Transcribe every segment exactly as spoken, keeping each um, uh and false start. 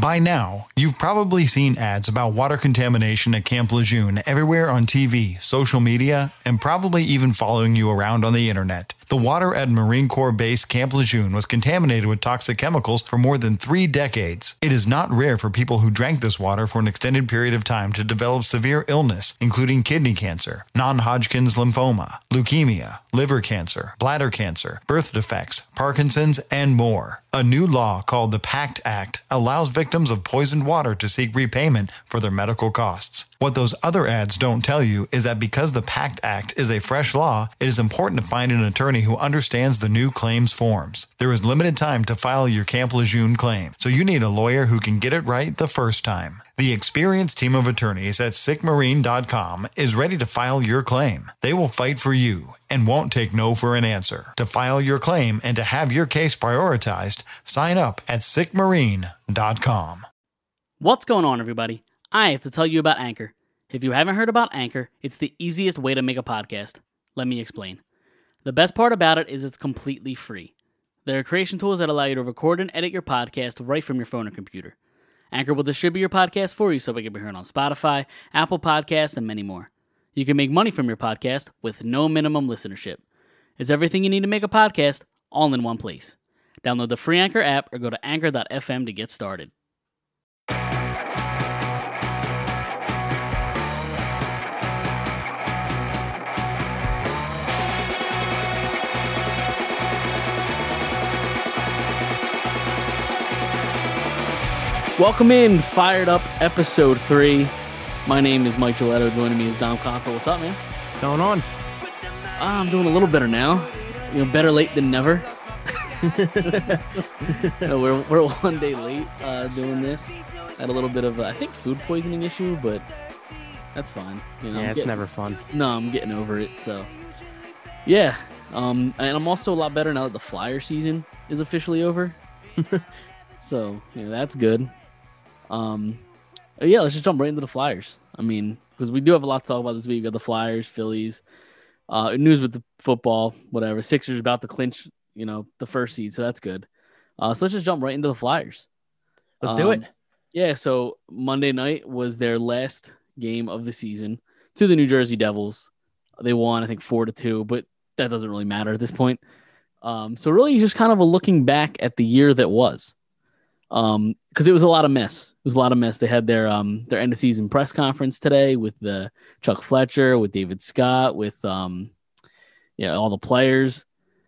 By now, you've probably seen ads about water contamination at Camp Lejeune everywhere on T V, social media, and probably even following you around on the internet. The water at Marine Corps Base Camp Lejeune was contaminated with toxic chemicals for more than three decades. It is not rare for people who drank this water for an extended period of time to develop severe illness, including kidney cancer, non-Hodgkin's lymphoma, leukemia, liver cancer, bladder cancer, birth defects, Parkinson's, and more. A new law called the PACT Act allows victims of poisoned water to seek repayment for their medical costs. What those other ads don't tell you is that because the PACT Act is a fresh law, it is important to find an attorney who understands the new claims forms. There is limited time to file your Camp Lejeune claim, so you need a lawyer who can get it right the first time. The experienced team of attorneys at sick marine dot com is ready to file your claim. They will fight for you and won't take no for an answer. To file your claim and to have your case prioritized, sign up at sick marine dot com. What's going on, everybody? I have to tell you about Anchor. If you haven't heard about Anchor, it's the easiest way to make a podcast. Let me explain. The best part about it is it's completely free. There are creation tools that allow you to record and edit your podcast right from your phone or computer. Anchor will distribute your podcast for you so it can be heard on Spotify, Apple Podcasts, and many more. You can make money from your podcast with no minimum listenership. It's everything you need to make a podcast, all in one place. Download the free Anchor app or go to anchor dot f m to get started. Welcome in, Fired Up Episode three. My name is Mike Giletto. Joining me is Dom Consul. What's up, man? What's going on? I'm doing a little better now. You know, better late than never. no, we're we're one day late uh, doing this. Had a little bit of, uh, I think, food poisoning issue, but that's fine. You know, yeah, I'm it's getting, never fun. No, I'm getting over it. So, yeah. Um, and I'm also a lot better now that the Flyer season is officially over. So, you know, that's good. Um, yeah, let's just jump right into the Flyers. I mean, because we do have a lot to talk about this week. We got the Flyers, Phillies, uh, news with the football, whatever. Sixers about to clinch, you know, the first seed, so that's good. Uh, so let's just jump right into the Flyers. Let's um, do it. Yeah, so Monday night was their last game of the season to the New Jersey Devils. They won, I think, four to two, but that doesn't really matter at this point. Um, so really just kind of a looking back at the year that was. Um, because it was a lot of mess. It was a lot of mess. They had their um their end of season press conference today with the Chuck Fletcher, with David Scott, with um yeah all the players,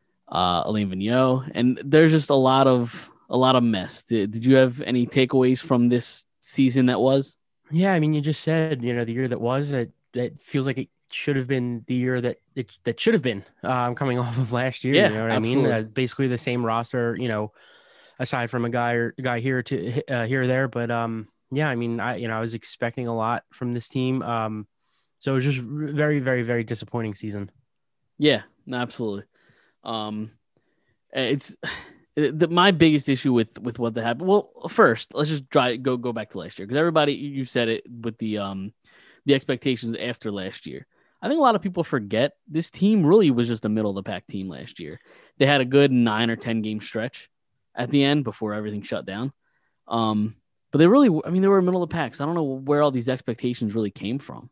uh Alain Vigneault, and there's just a lot of a lot of mess. Did, did you have any takeaways from this season that was? Yeah, I mean, you just said, you know, the year that was, it, it feels like it should have been the year that it that should have been. Um, coming off of last year, Yeah, you know what absolutely. I mean? Uh, basically the same roster, you know. Aside from a guy or guy here to uh, here or there, but um, yeah, I mean, I you know I was expecting a lot from this team, um, so it was just very, very, very disappointing season. Yeah, no, absolutely. Um, it's the, my biggest issue with with what that happened. Well, first, let's just try go go back to last year because everybody you said it with the um the expectations after last year. I think a lot of people forget this team really was just a middle of the pack team last year. They had a good nine or ten game stretch at the end before everything shut down. Um, but they really, I mean, they were middle of the pack. So I don't know where all these expectations really came from.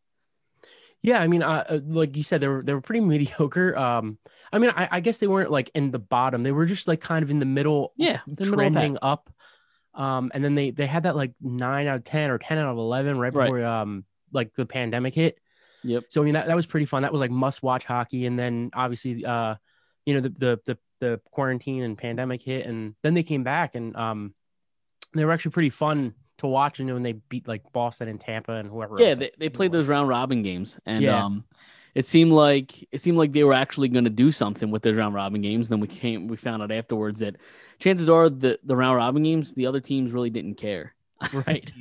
Yeah, I mean, uh, like you said, they were they were pretty mediocre. Um, I mean, I, I guess they weren't like in the bottom. They were just like kind of in the middle, yeah, trending up. Um, and then they they had that like nine out of ten or ten out of eleven right before right. um like the pandemic hit. Yep. So I mean that, that was pretty fun. That was like must watch hockey. And then obviously, uh, you know, the the the the quarantine and pandemic hit, and then they came back, and um, they were actually pretty fun to watch. You know, when they beat like Boston and Tampa and whoever. Yeah, else they, they played those round robin games, and yeah. um, it seemed like it seemed like they were actually going to do something with those round robin games. Then we came, we found out afterwards that chances are the the round robin games, the other teams really didn't care, right?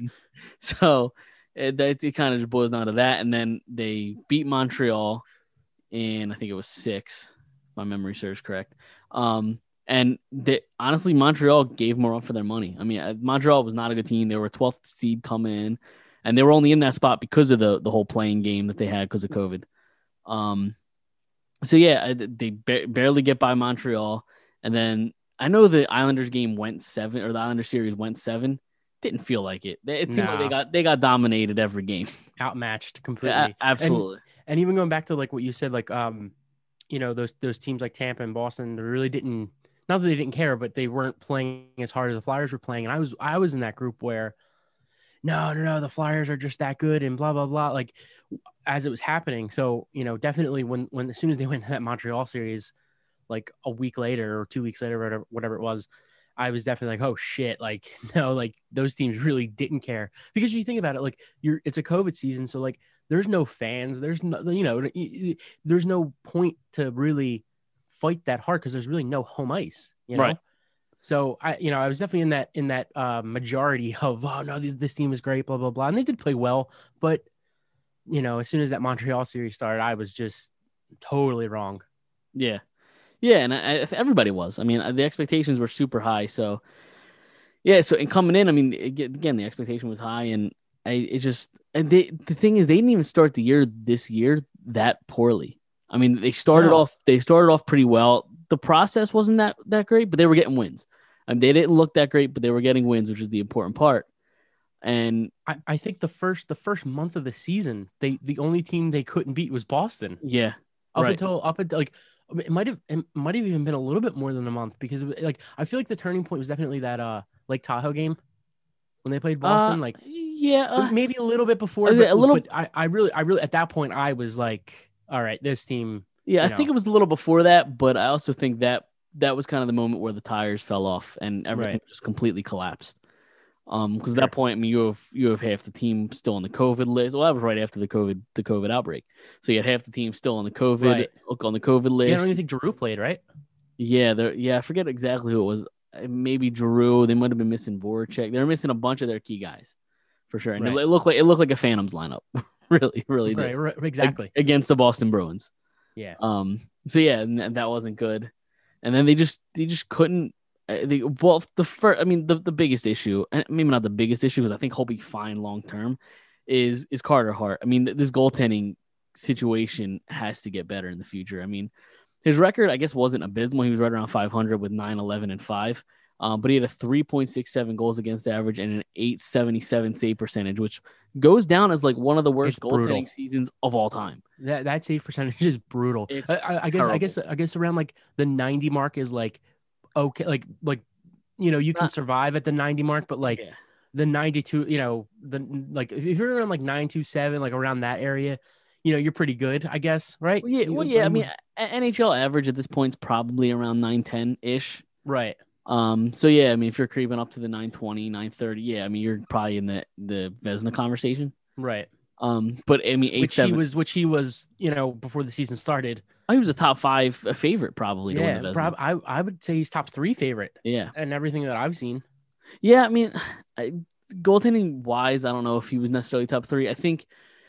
So it, it, it kind of just boils down to that, and then they beat Montreal, and I think it was six. My memory serves correct. Um, and they, honestly, Montreal gave more up for their money. I mean, Montreal was not a good team. They were a twelfth seed coming in, and they were only in that spot because of the, the whole playing game that they had because of COVID. Um, so yeah, they ba- barely get by Montreal. And then I know the Islanders game went seven, or the Islanders series went seven, didn't feel like it. It seemed like No. they got they got dominated every game. Outmatched completely. A- absolutely. And, and even going back to like what you said, like um, you know, those those teams like Tampa and Boston, they really didn't. Not that they didn't care, but they weren't playing as hard as the Flyers were playing. And I was I was in that group where, no, no, no, the Flyers are just that good and blah blah blah. Like as it was happening. So you know, definitely when when as soon as they went to that Montreal series, like a week later or two weeks later, whatever whatever it was, I was definitely like, oh shit, like no, like those teams really didn't care because you think about it, like you're it's a COVID season, so like there's no fans, there's no you know there's no point to really fight that hard because there's really no home ice, you know. Right. So I, you know, I was definitely in that in that uh, majority of oh no, this this team is great, blah blah blah, and they did play well, but you know, as soon as that Montreal series started, I was just totally wrong. Yeah, yeah, and I, I, everybody was. I mean, the expectations were super high, so yeah. So in coming in, I mean, again, the expectation was high, and I it's just and they the thing is, they didn't even start the year this year that poorly. I mean, they started No. off they started off pretty well. The process wasn't that that great, but they were getting wins. I mean, they didn't look that great, but they were getting wins, which is the important part. And I, I think the first the first month of the season, they the only team they couldn't beat was Boston. yeah, Up right. until up until like it might have it might have even been a little bit more than a month because like I feel like the turning point was definitely that uh Lake Tahoe game when they played Boston. Uh, like yeah, uh, maybe a little bit before, was but, it a little- but I, I really I really at that point I was like, all right, this team. yeah. I you think know. it was a little before that, but I also think that that was kind of the moment where the tires fell off and everything Right. just completely collapsed. Um, because Sure. at that point, I mean, you have you have half the team still on the COVID list. Well, that was right after the COVID the COVID outbreak, so you had half the team still on the COVID Right. on the COVID list. Yeah, I don't even think Drew played, right? Yeah, there. Yeah, I forget exactly who it was. Uh, Maybe Drew. They might have been missing Voracek. They were missing a bunch of their key guys, for sure. And Right. it, it looked like it looked like a Phantoms lineup. really, really did. Right, right, exactly. Ag- against the Boston Bruins. Yeah. Um. So yeah, and th- that wasn't good. And then they just they just couldn't. Uh, they, well, the first. I mean, the, the biggest issue, and maybe not the biggest issue, because I think he'll be fine long term, is is Carter Hart. I mean, th- this goaltending situation has to get better in the future. I mean, his record, I guess, wasn't abysmal. He was right around five hundred with nine, eleven, and five. Um, but he had a three point six seven goals against average and an eight seventy-seven save percentage, which goes down as like one of the worst It's brutal. goaltending seasons of all time. That that save percentage is brutal. It's I, I, I guess I terrible. guess I guess around like the ninety mark is like okay, like like you know you can Not- survive at the ninety mark, but like Yeah. the ninety-two, you know, the like if you're around like nine two seven, like around that area, you know, you're pretty good, I guess, right? Well, yeah, You- well, yeah. I mean, a- N H L average at this point is probably around nine ten ish. right. Um, so yeah, I mean, if you're creeping up to the nine twenty, nine thirty, yeah, I mean, you're probably in the the Vezina conversation. Right. Um, but I mean, eight Which he seven. was, which he was, you know, before the season started. Oh, he was a top five uh, favorite probably to Yeah, win the Vezina. prob- I I would say he's top three favorite yeah, and everything that I've seen. yeah. I mean, I, goaltending wise, I don't know if he was necessarily top three. I think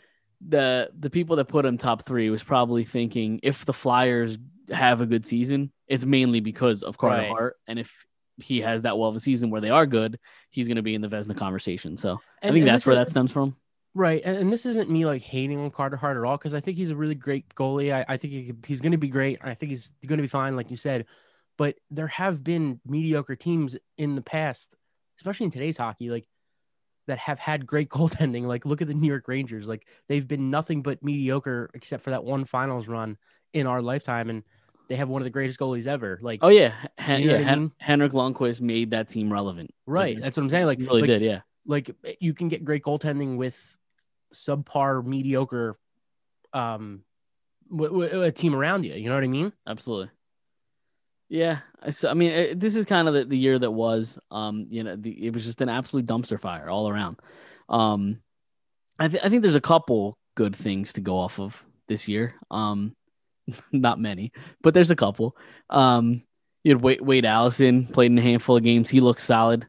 the the people that put him top three was probably thinking if the Flyers have a good season, it's mainly because of Carter Right. Hart, and if he has that well of a season where they are good, he's going to be in the Vezina conversation. So I And- think and that's this where is- that stems from. Right, and, and this isn't me like hating on Carter Hart at all because I think he's a really great goalie. I, I think he, could- he's going to be great. I think he's going to be fine, like you said. But there have been mediocre teams in the past, especially in today's hockey, like that have had great goaltending. Like look at the New York Rangers. Like they've been nothing but mediocre except for that one finals run in our lifetime, and they have one of the greatest goalies ever. Like, Oh yeah, Hen- You know yeah. what I Hen- mean? Henrik Lundqvist made that team relevant. right? Like, That's what I'm saying. Like, he really like, did. Yeah, like you can get great goaltending with subpar, mediocre, um, w- w- a team around you. You know what I mean? absolutely. Yeah, I- so I mean, it, this is kind of the, the year that was. Um, you know, the, it was just an absolute dumpster fire all around. Um, I, th- I think there's a couple good things to go off of this year. Um, not many, but there's a couple. Um, you had Wade, Wade Allison played in a handful of games. He looks solid.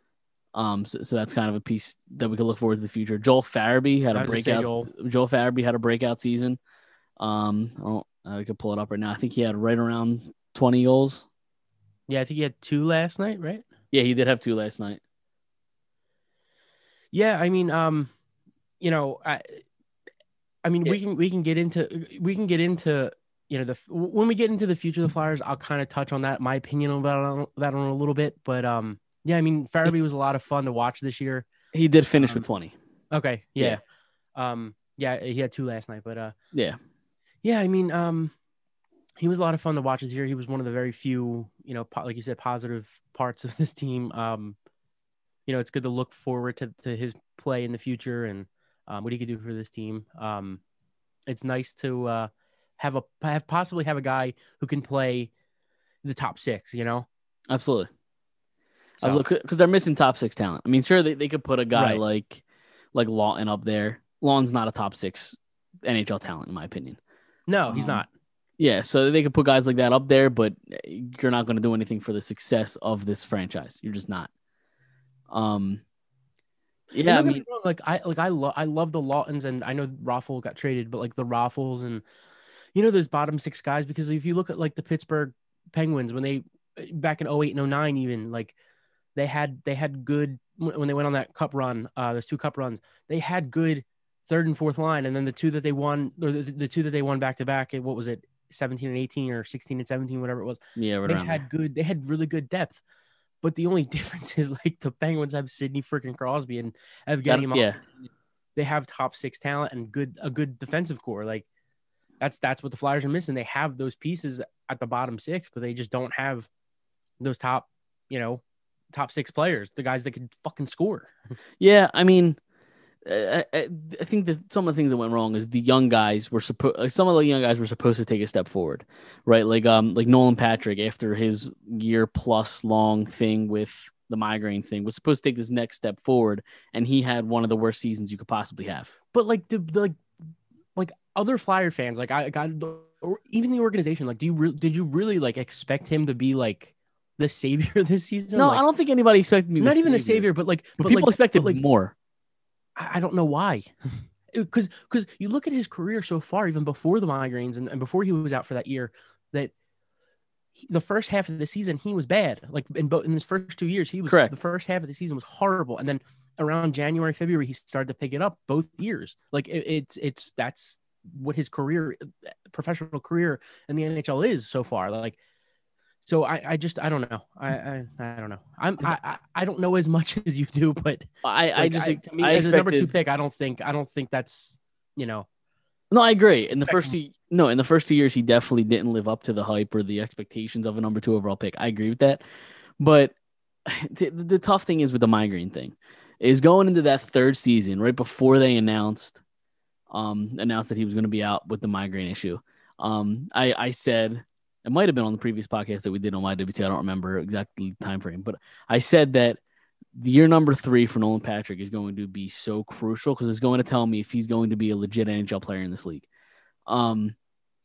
Um, so, so that's kind of a piece that we could look forward to the future. Joel Farabee had I a was gonna say breakout. Joel. Joel Farabee had a breakout season. Um, I don't. I could pull it up right now. I think he had right around twenty goals. Yeah, I think he had two last night, right? Yeah, he did have two last night. Yeah, I mean, um, you know, I, I mean, we Yeah. can we can get into we can get into you know the when we get into the future of the Flyers, I'll kind of touch on that, my opinion about that on a little bit, but um, Yeah, I mean, Farabee was a lot of fun to watch this year. He did finish Um, with twenty. Okay, yeah. yeah. Um, yeah, he had two last night, but uh, Yeah. Yeah, I mean, um, he was a lot of fun to watch this year. He was one of the very few, you know, po- like you said, positive parts of this team. Um, you know, it's good to look forward to, to his play in the future and um, what he could do for this team. Um, it's nice to uh, have a have possibly have a guy who can play the top six. You know, Absolutely. So- Because they're missing top six talent. I mean, sure, they, they could put a guy Right. like like Lawton up there. Lawton's not a top six N H L talent, in my opinion. no, he's Um, not. Yeah, so they could put guys like that up there, but you're not going to do anything for the success of this franchise. You're just not. Um, And yeah, I don't get mean, me wrong, like I like I love I love the Lawtons, and I know Raffle got traded, but like the Raffles and you know those bottom six guys, because if you look at like the Pittsburgh Penguins when they back in oh eight and oh nine, even like they had they had good when they went on that cup run, uh those two cup runs, they had good third and fourth line, and then the two that they won or the, the two that they won back to back, what was it, seventeen and eighteen or sixteen and seventeen, whatever it was. yeah, right They around had there. good they had really good depth. But the only difference is like the Penguins have Sidney freaking Crosby and Evgeny That- yeah. Malkin. They have top six talent and good a good defensive core. Like that's that's what the Flyers are missing. They have those pieces at the bottom six, but they just don't have those top, you know, top six players, the guys that could fucking score. Yeah, I mean, I, I, I think that some of the things that went wrong is the young guys were supposed. Like some of the young guys were supposed to take a step forward, right? Like um, like Nolan Patrick after his year plus long thing with the migraine thing was supposed to take this next step forward, and he had one of the worst seasons you could possibly have. But like the, the like like other Flyer fans, like I got or even the organization, like do you re- did you really like expect him to be like the savior this season? No, Like, I don't think anybody expected me. not even the savior, but like but, but people like, expected but like more. I I don't know why. Because because you look at his career so far, even before the migraines and, and before he was out for that year, that he, the first half of the season he was bad. Like in both in his first two years, he was Correct. the first half of the season was horrible, and then around January, February, he started to pick it up both years. Like it, it's it's that's what his career, professional career in the N H L is so far. Like. So I, I just I don't know I, I I don't know I'm I, I I don't know as much as you do, but I, I like, just I, to me I as a number two expected- pick, I don't think I don't think that's you know No, I agree. In the first Expect two, no, in the first two years, he definitely didn't live up to the hype or the expectations of a number two overall pick. I agree with that. But the, the tough thing is with the migraine thing is going into that third season, right before they announced, um, announced that he was going to be out with the migraine issue. Um, I, I said, it might have been on the previous podcast that we did on Y W T. I don't remember exactly the time frame, but I said that the year number three for Nolan Patrick is going to be so crucial because it's going to tell me if he's going to be a legit N H L player in this league. Um,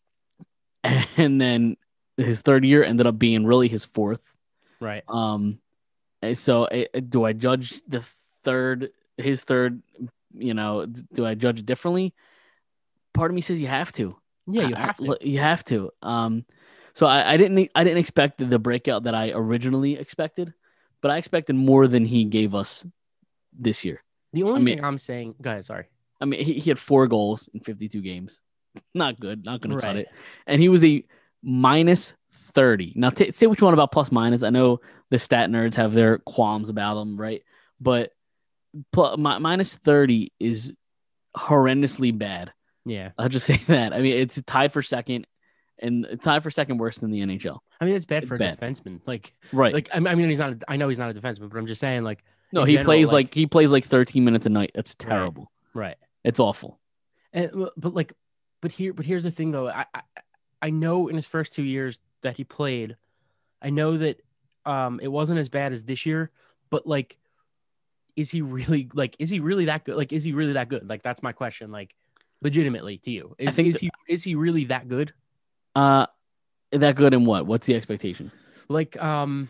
and then his third year ended up being really his fourth. right. Um, and so uh, do I judge the third, his third, you know, do I judge it differently? Part of me says you have to. Yeah, you I- have to. I- You have to. Um, so I, I didn't. I didn't expect the breakout that I originally expected, but I expected more than he gave us this year. The only I mean- thing I'm saying, go ahead, sorry. I mean, he, he had four goals in fifty-two games. Not good. Not going to cut Right. it. And he was a minus thirty. Now, t- say what you want about plus minus. I know the stat nerds have their qualms about them, right? But pl- mi- minus thirty is horrendously bad. Yeah, I'll just say that. I mean, it's tied for second, and it's tied for second worst in the N H L. I mean it's bad It's for a bad. defenseman. Like, Right. like I mean, I mean he's not. A, I know he's not a defenseman, but I'm just saying, like, no, in he general, plays like, like- he plays like thirteen minutes a night. That's terrible. right. It's awful. And well, but like, but here, but here's the thing though. I, I I know in his first two years that he played, I know that um it wasn't as bad as this year, but like, is he really like? Is he really that good? Like, is he really that good? Like, that's my question. Like, legitimately to you, is, think is that- he is he really that good? Uh, that good in what? What's the expectation? Like, um,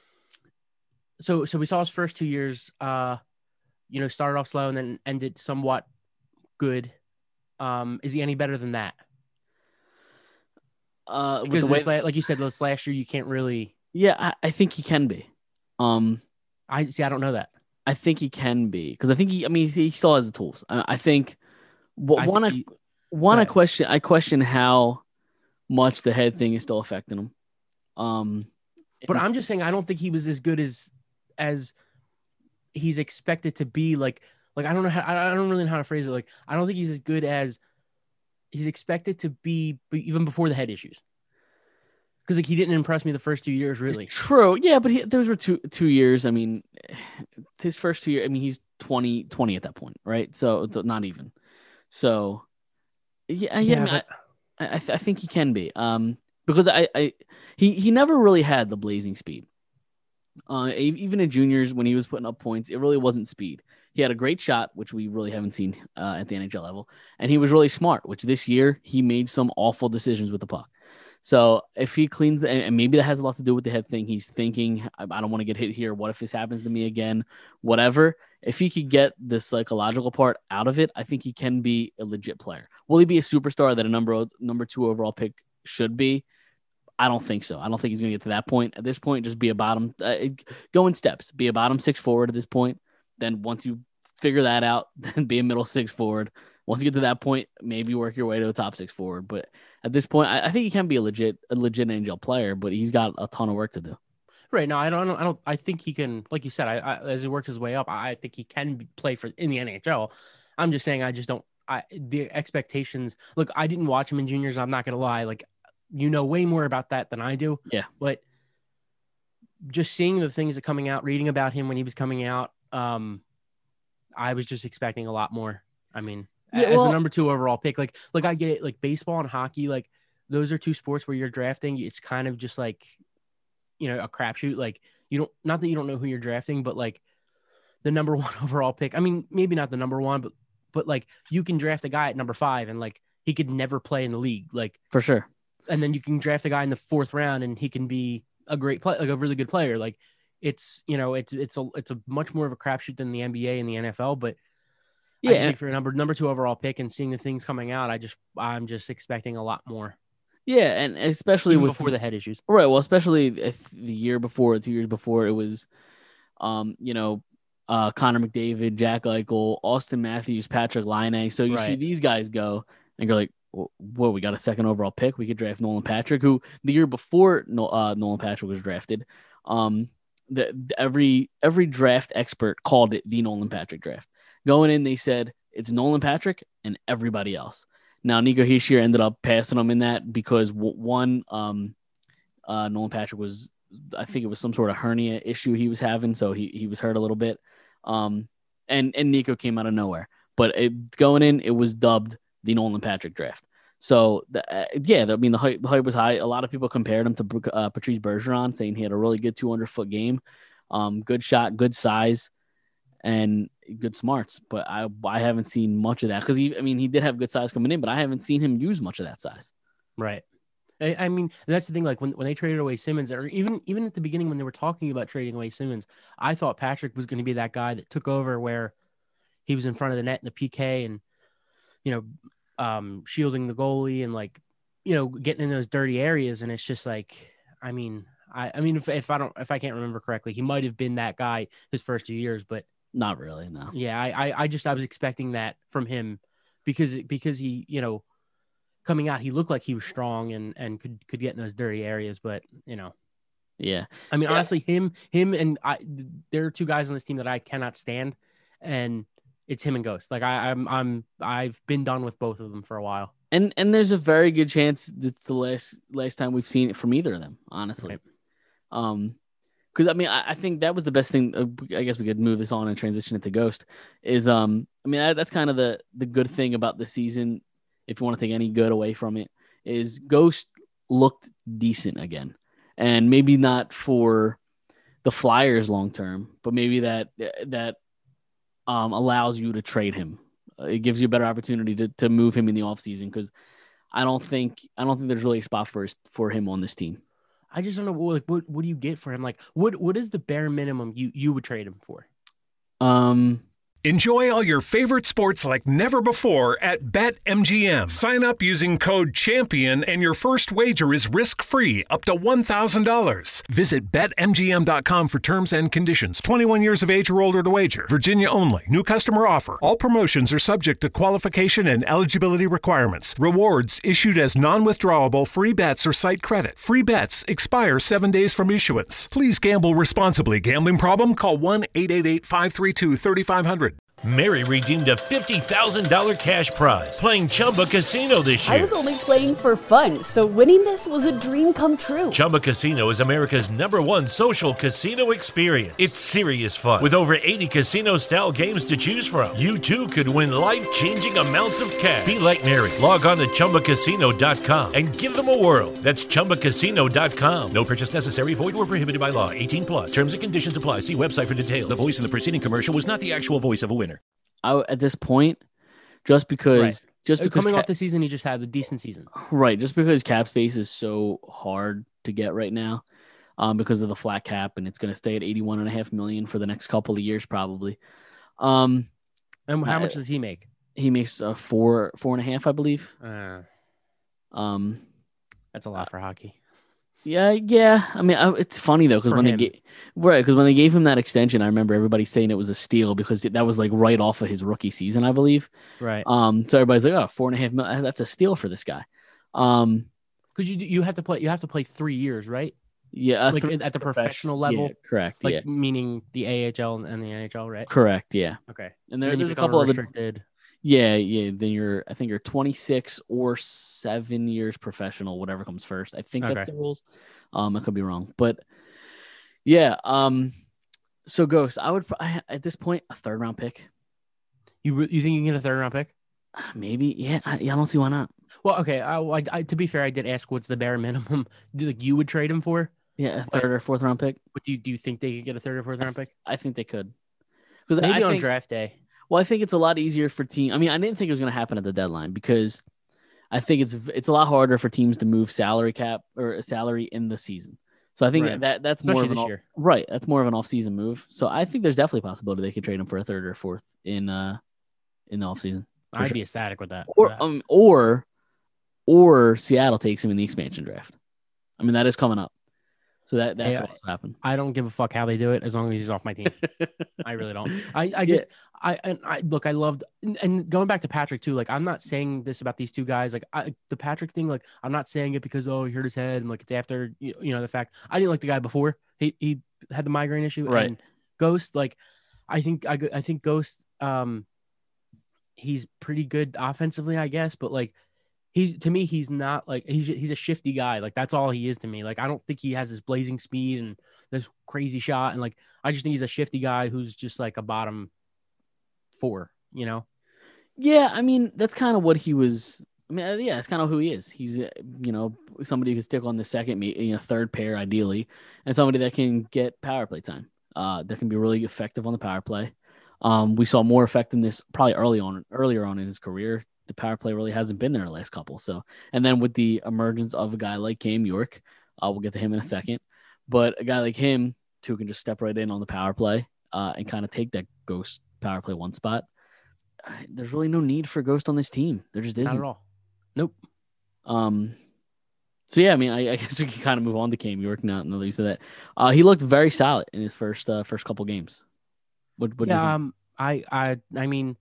so so we saw his first two years. Uh, you know, started off slow and then ended somewhat good. Um, is he any better than that? Uh, with Because the way, this la- like you said, this last year you can't really. yeah, I, I think he can be. Um, I see. I don't know that. I think he can be because I think he. I mean, he still has the tools. I, I think. What I one? think I, he- one. I ahead. question. I question how much the head thing is still affecting him. Um, But I'm just saying, I don't think he was as good as as he's expected to be. Like, like I don't know how I don't really know how to phrase it. Like, I don't think he's as good as he's expected to be, even before the head issues. Because like he didn't impress me the first two years, really. True, yeah, but he, those were two two years. I mean, his first two years. I mean, he's twenty, twenty at that point, right? So it's not even. So, yeah, yeah. Yeah, I, mean, but- I, I, I think he can be. Um, because I, I, he, he never really had the blazing speed. Uh, even in juniors when he was putting up points, it really wasn't speed. He had a great shot, which we really haven't seen uh, at the N H L level, and he was really smart. Which this year he made some awful decisions with the puck. So if he cleans, and maybe that has a lot to do with the head thing, he's thinking, I don't want to get hit here. What if this happens to me again? Whatever. If he could get the psychological part out of it, I think he can be a legit player. Will he be a superstar that a number number two overall pick should be? I don't think so. I don't think he's going to get to that point. At this point, just be a bottom, uh, go in steps, be a bottom six forward at this point. Then once you figure that out, then be a middle six forward. Once you get to that point, maybe work your way to a top six forward. But at this point, I, I think he can be a legit, a legit N H L player, but he's got a ton of work to do. Right. No, I don't, I don't, I think he can, like you said, I, I as he works his way up, I think he can be, play for in the N H L. I'm just saying, I just don't, I, the expectations, look, I didn't watch him in juniors. I'm not going to lie. Like, you know, way more about that than I do. Yeah. But just seeing the things that coming out, reading about him when he was coming out, um, I was just expecting a lot more. I mean, yeah, as well, the number two overall pick, like, like I get it, like baseball and hockey, like those are two sports where you're drafting. It's kind of just like, you know, a crapshoot. Like you don't, not that you don't know who you're drafting, but like the number one overall pick. I mean, maybe not the number one, but, but like you can draft a guy at number five and like he could never play in the league. Like for sure. And then you can draft a guy in the fourth round and he can be a great play, like a really good player. Like it's, you know, it's, it's a, it's a much more of a crapshoot than the N B A and the N F L, but yeah, I just think for a number, number two overall pick and seeing the things coming out, I just, I'm just expecting a lot more. Yeah. And especially Even with before the head issues. Right. Well, especially if the year before, two years before, it was, um, you know, uh, Connor McDavid, Jack Eichel, Austin Matthews, Patrick Laine. So you Right. see these guys go and you're like, whoa, we got a second overall pick. We could draft Nolan Patrick, who the year before uh, Nolan Patrick was drafted, um, the, every every draft expert called it the Nolan Patrick draft. Going in, they said it's Nolan Patrick and everybody else. Now, Nico Hischier ended up passing him in that because w- one, um, uh, Nolan Patrick was, I think it was some sort of hernia issue he was having, so he he was hurt a little bit. Um, and and Nico came out of nowhere, but it, going in, it was dubbed the Nolan Patrick draft. So, the, uh, yeah, I mean, the hype, the hype was high. A lot of people compared him to uh, Patrice Bergeron, saying he had a really good two hundred foot game, um, good shot, good size, and good smarts. But I I haven't seen much of that because, he, I mean, he did have good size coming in, but I haven't seen him use much of that size. Right. I, I mean, that's the thing. Like when, when they traded away Simmons, or even even at the beginning when they were talking about trading away Simmons, I thought Patrick was going to be that guy that took over where he was in front of the net in the P K and, you know, um, shielding the goalie and like, you know, getting in those dirty areas. And it's just like, I mean, I, I mean, if, if I don't, if I can't remember correctly, he might've been that guy his first two years, but not really. No. Yeah. I, I, I just, I was expecting that from him because, because he, you know, coming out, he looked like he was strong and, and could, could get in those dirty areas, but you know, yeah. I mean, yeah. honestly, him, him and I, there are two guys on this team that I cannot stand, and it's him and Ghost. Like I, I'm, I'm, I've been done with both of them for a while. And and there's a very good chance that's the last last time we've seen it from either of them, honestly. Right. Um, because I mean, I, I think that was the best thing. Uh, I guess we could move this on and transition it to Ghost. Is um, I mean, that, that's kind of the the good thing about the season. If you want to take any good away from it, is Ghost looked decent again, and maybe not for the Flyers long term, but maybe that that. Um, allows you to trade him. Uh, it gives you a better opportunity to to move him in the offseason because I don't think I don't think there's really a spot for for him on this team. I just don't know what like what, what do you get for him? Like what what is the bare minimum you you would trade him for? Um, Enjoy all your favorite sports like never before at BetMGM. Sign up using code CHAMPION and your first wager is risk-free up to one thousand dollars. Visit Bet M G M dot com for terms and conditions. twenty-one years of age or older to wager. Virginia only. New customer offer. All promotions are subject to qualification and eligibility requirements. Rewards issued as non-withdrawable free bets or site credit. Free bets expire seven days from issuance. Please gamble responsibly. Gambling problem? Call one eight eight eight, five three two, three five zero zero. Mary redeemed a fifty thousand dollars cash prize playing Chumba Casino this year. I was only playing for fun, so winning this was a dream come true. Chumba Casino is America's number one social casino experience. It's serious fun. With over eighty casino-style games to choose from, you too could win life-changing amounts of cash. Be like Mary. Log on to Chumba Casino dot com and give them a whirl. That's Chumba Casino dot com. No purchase necessary. Void or prohibited by law. eighteen plus. Terms and conditions apply. See website for details. The voice in the preceding commercial was not the actual voice of a winner. I, at this point, just because, Right. just because coming Cap- off the season, he just had a decent season. right, just because cap space is so hard to get right now, um, because of the flat cap, and it's going to stay at eighty-one and a half million for the next couple of years, probably. Um, And how I- much does he make? he makes uh, four, four and a half, I believe. Uh, Um, that's a lot for hockey. Yeah, yeah. I mean, I, it's funny though because For when him. they gave right because when they gave him that extension, I remember everybody saying it was a steal because that was like right off of his rookie season, I believe. Right. Um, so everybody's like, "Oh, four and a half mil. That's a steal for this guy." Um, Because you you have to play you have to play three years, right? yeah, Like th- at the professional level? yeah, correct. Like yeah, meaning the A H L and the N H L, right? correct. Yeah, Okay. and there, Then you there's a become couple other. restricted. Yeah, yeah. Then you're, I think you're twenty-six or seven years professional, whatever comes first. I think Okay. that's the rules. Um, I could be wrong, but yeah. Um, so Ghost, I would I, at this point a third round pick, You re- you think you can get a third round pick? maybe. Yeah, I, yeah. I don't see why not. Well, okay. I, I, I to be fair, I did ask what's the bare minimum do like you would trade him for. Yeah, a third or fourth round pick. What do you do? You think they could get a third or fourth round pick? I think they could. Because Maybe I on think, draft day. well, I think it's a lot easier for team. I mean, I didn't think it was going to happen at the deadline because I think it's it's a lot harder for teams to move salary cap or salary in the season. So I think Right. that that's more Especially of an this off- year. right. That's more of an off-season move. So I think there's definitely a possibility they could trade him for a third or fourth in uh in the offseason. For I'd sure. be ecstatic with that. Or for that. um or or Seattle takes him in the expansion draft. I mean that is coming up. So that that's Yeah. what's happened. I don't give a fuck how they do it as long as he's off my team. I really don't. I, I just I and I look I loved and, and going back to Patrick too. Like I'm not saying this about these two guys. Like I, the Patrick thing. Like I'm not saying it because oh he hurt his head and like it's after you, you know the fact I didn't like the guy before he he had the migraine issue. Right. And Ghost like I think I I think Ghost um he's pretty good offensively I guess, but like. He's to me, he's not like he's he's a shifty guy. Like that's all he is to me. Like I don't think he has this blazing speed and this crazy shot. And like I just think he's a shifty guy who's just like a bottom four, you know? Yeah, I mean that's kind of what he was. I mean, uh, yeah, it's kind of who he is. He's uh, you know somebody who can stick on the second, ma- you know, third pair ideally, and somebody that can get power play time. Uh, that can be really effective on the power play. Um, we saw more effectiveness probably early on, earlier on in his career. The power play really hasn't been there the last couple. So, and then with the emergence of a guy like Cam York, uh, we'll get to him in a second. But a guy like him who can just step right in on the power play uh, and kind of take that Ghost power play one spot. Uh, there's really no need for Ghost on this team. There just isn't. Not at all. Nope. Um. So yeah, I mean, I, I guess we can kind of move on to Cam York now. Now that you said that, uh, he looked very solid in his first uh, first couple games. What? What? Yeah, um, I, I, I mean,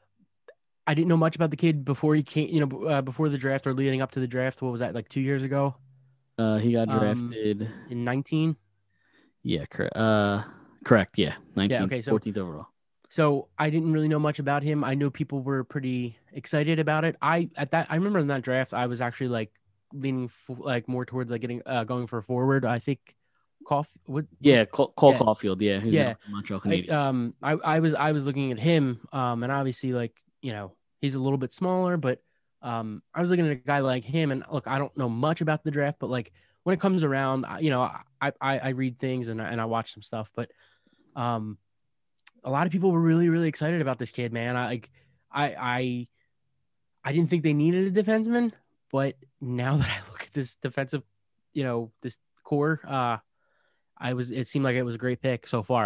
I didn't know much about the kid before he came, you know, uh, before the draft or leading up to the draft. What was that, like two years ago Uh, he got um, drafted. in nineteen? yeah, correct. Uh, correct. Yeah, nineteenth, okay, so- fourteenth overall. So I didn't really know much about him. I know people were pretty excited about it. I at that I remember in that draft I was actually like leaning f- like more towards like getting uh, going for a forward. I think Cough what Yeah, Cole, Cole Yeah. Caulfield. Yeah, who's Yeah. now from Montreal I, Canadiens. um I, I was I was looking at him um and obviously like you know he's a little bit smaller but um I was looking at a guy like him and look I don't know much about the draft but like when it comes around I- you know I I, I read things and I, and I watch some stuff but um a lot of people were really really excited about this kid man I like I I I didn't think they needed a defenseman but now that I look at this defensive you know this core uh I was it seemed like it was a great pick so far.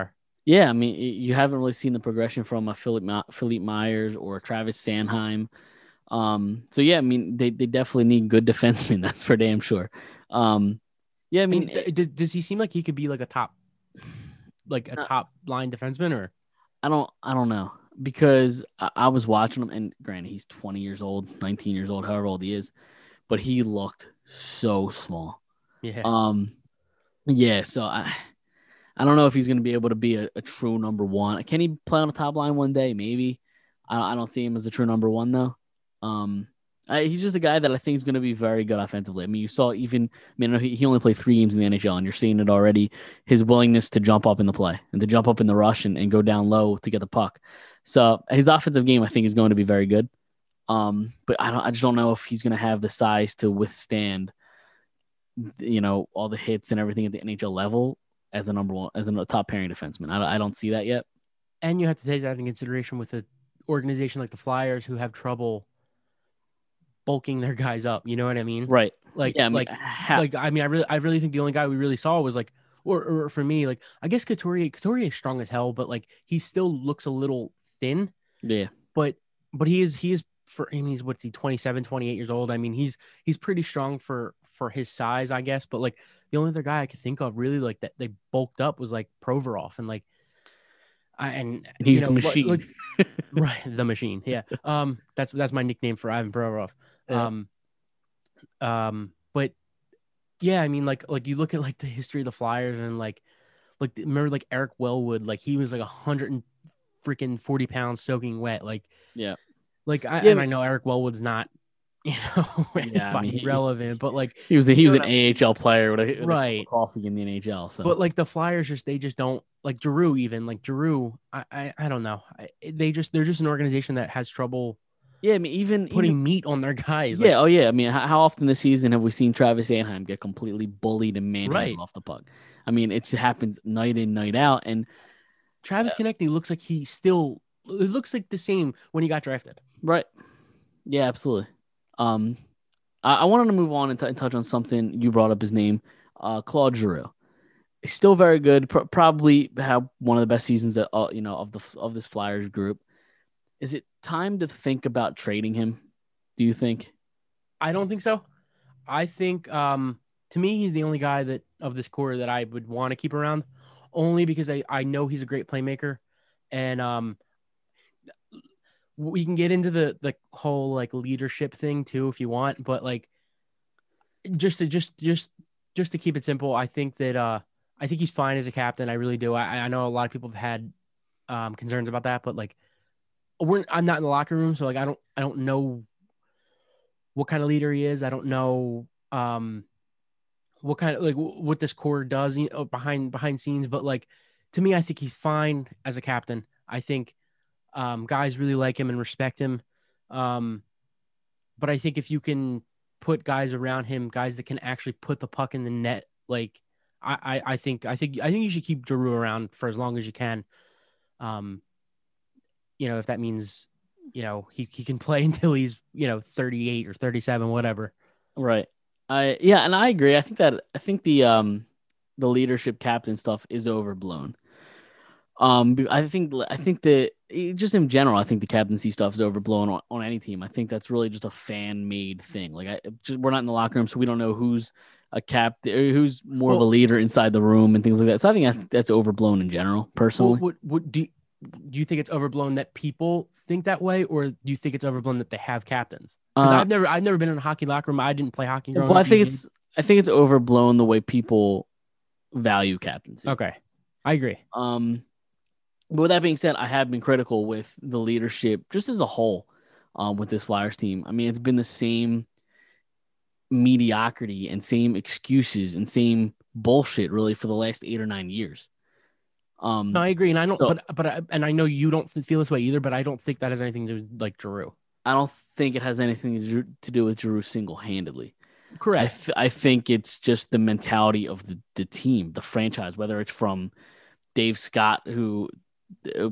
Yeah, I mean, y- you haven't really seen the progression from a Philip Ma- Philippe Myers or Travis Sanheim. Um, so yeah, I mean, they, they definitely need good defensemen. That's for damn sure. Um, yeah, I I mean, mean, th- th- does he seem like he could be like a top, like a Uh, top line defenseman, or I don't, I don't know because I, I was watching him, and granted, he's twenty years old, nineteen years old, however old he is, but he looked so small. yeah, Um, yeah, so I, I don't know if he's going to be able to be a, a true number one. Can he play on the top line one day? Maybe. I, I don't see him as a true number one though. Um, I, he's just a guy that I think is going to be very good offensively. I mean, you saw even, I mean, he, he only played three games in the N H L, and you're seeing it already. His willingness to jump up in the play and to jump up in the rush and, and go down low to get the puck. So his offensive game, I think, is going to be very good. Um, but I don't, I just don't know if he's going to have the size to withstand, you know, all the hits and everything at the N H L level as a number one, as a top pairing defenseman. I don't, I don't see that yet. and you have to take that into consideration with an organization like the Flyers who have trouble bulking their guys up. You know what I mean? Right. Like, Yeah, I mean, like, ha- like, I mean, I really, I really think the only guy we really saw was like, or, or for me, like, I guess Couturier, Couturier is strong as hell, but like, he still looks a little thin. Yeah. But, but he is, he is for, I mean, he's what's he, twenty-seven, twenty-eight years old. I mean, he's, he's pretty strong for, for his size, I guess. But like, the only other guy I could think of really like that they bulked up was like Provorov, and like, I, and He's you know, the machine. Like, right. The machine. Yeah. Um, that's, that's my nickname for Ivan Provorov. Yeah. Um, um, but yeah, I mean, like, like you look at like the history of the Flyers and like, like remember like Eric Wellwood, like he was like a hundred and freaking forty pounds soaking wet. Like, Yeah. like I, Yeah, and I know Eric Wellwood's not, you know, Yeah, I mean, he- relevant, but like, He was a, he You was know an what A H L player with a, with a cup of Right. coffee in the N H L. So, but like the Flyers just, they just don't like Giroux even like Giroux. I, I, I don't know. I, they just, they're just an organization that has trouble yeah, I mean, even putting even, meat on their guys. yeah, Like, oh yeah. I mean, how, how often this season have we seen Travis Sanheim get completely bullied and manhandled Right. off the puck? I mean, it happens night in, night out, and Travis Konechny looks like he still, it looks like the same when he got drafted. right, yeah, absolutely. Um, I, I wanted to move on and, t- and touch on something you brought up. His name, uh, Claude Giroux. He's still very good. Pro- probably have one of the best seasons that uh, you know of the of this Flyers group. Is it time to think about trading him? Do you think? I don't think so. I think, um, to me, he's the only guy that of this core that I would want to keep around, only because I, I know he's a great playmaker, and um, we can get into the the whole like leadership thing too if you want, but like just to just just just to keep it simple, I think that uh, I think he's fine as a captain. I really do. I I know a lot of people have had um, concerns about that, but like we're I'm not in the locker room, so like I don't I don't know what kind of leader he is. I don't know um, what kind of like what this core does, you know, behind behind scenes. But like to me, I think he's fine as a captain. I think um, guys really like him and respect him. Um, but I think if you can put guys around him, guys that can actually put the puck in the net, like I, I, I think I think I think you should keep Giroux around for as long as you can. Um, you know, if that means, you know, he, he can play until he's, you know, thirty-eight or thirty-seven, whatever. Right. I yeah, and I agree. I think that I think the um the leadership captain stuff is overblown. Um, I think I think that just in general, I think the captaincy stuff is overblown on, on any team. I think that's really just a fan made thing. Like I just we're not in the locker room, so we don't know who's a captain, who's more well, of a leader inside the room and things like that. So I think that's overblown in general, personally. What, what, what do you, do you think it's overblown that people think that way, or do you think it's overblown that they have captains? Because uh, I've never, I've never been in a hockey locker room. I didn't play hockey growing well, up. I think it's, I think it's overblown the way people value captaincy. Okay, I agree. Um, but with that being said, I have been critical with the leadership just as a whole, um, with this Flyers team. I mean, it's been the same mediocrity and same excuses and same bullshit really for the last eight or nine years. Um, no, I agree, and I don't, so, but but I, and I know you don't feel this way either. But I don't think that has anything to do with like Giroux. I don't think it has anything to do, to do with Giroux single-handedly. Correct. I, th- I think it's just the mentality of the, the team, the franchise, whether it's from Dave Scott, who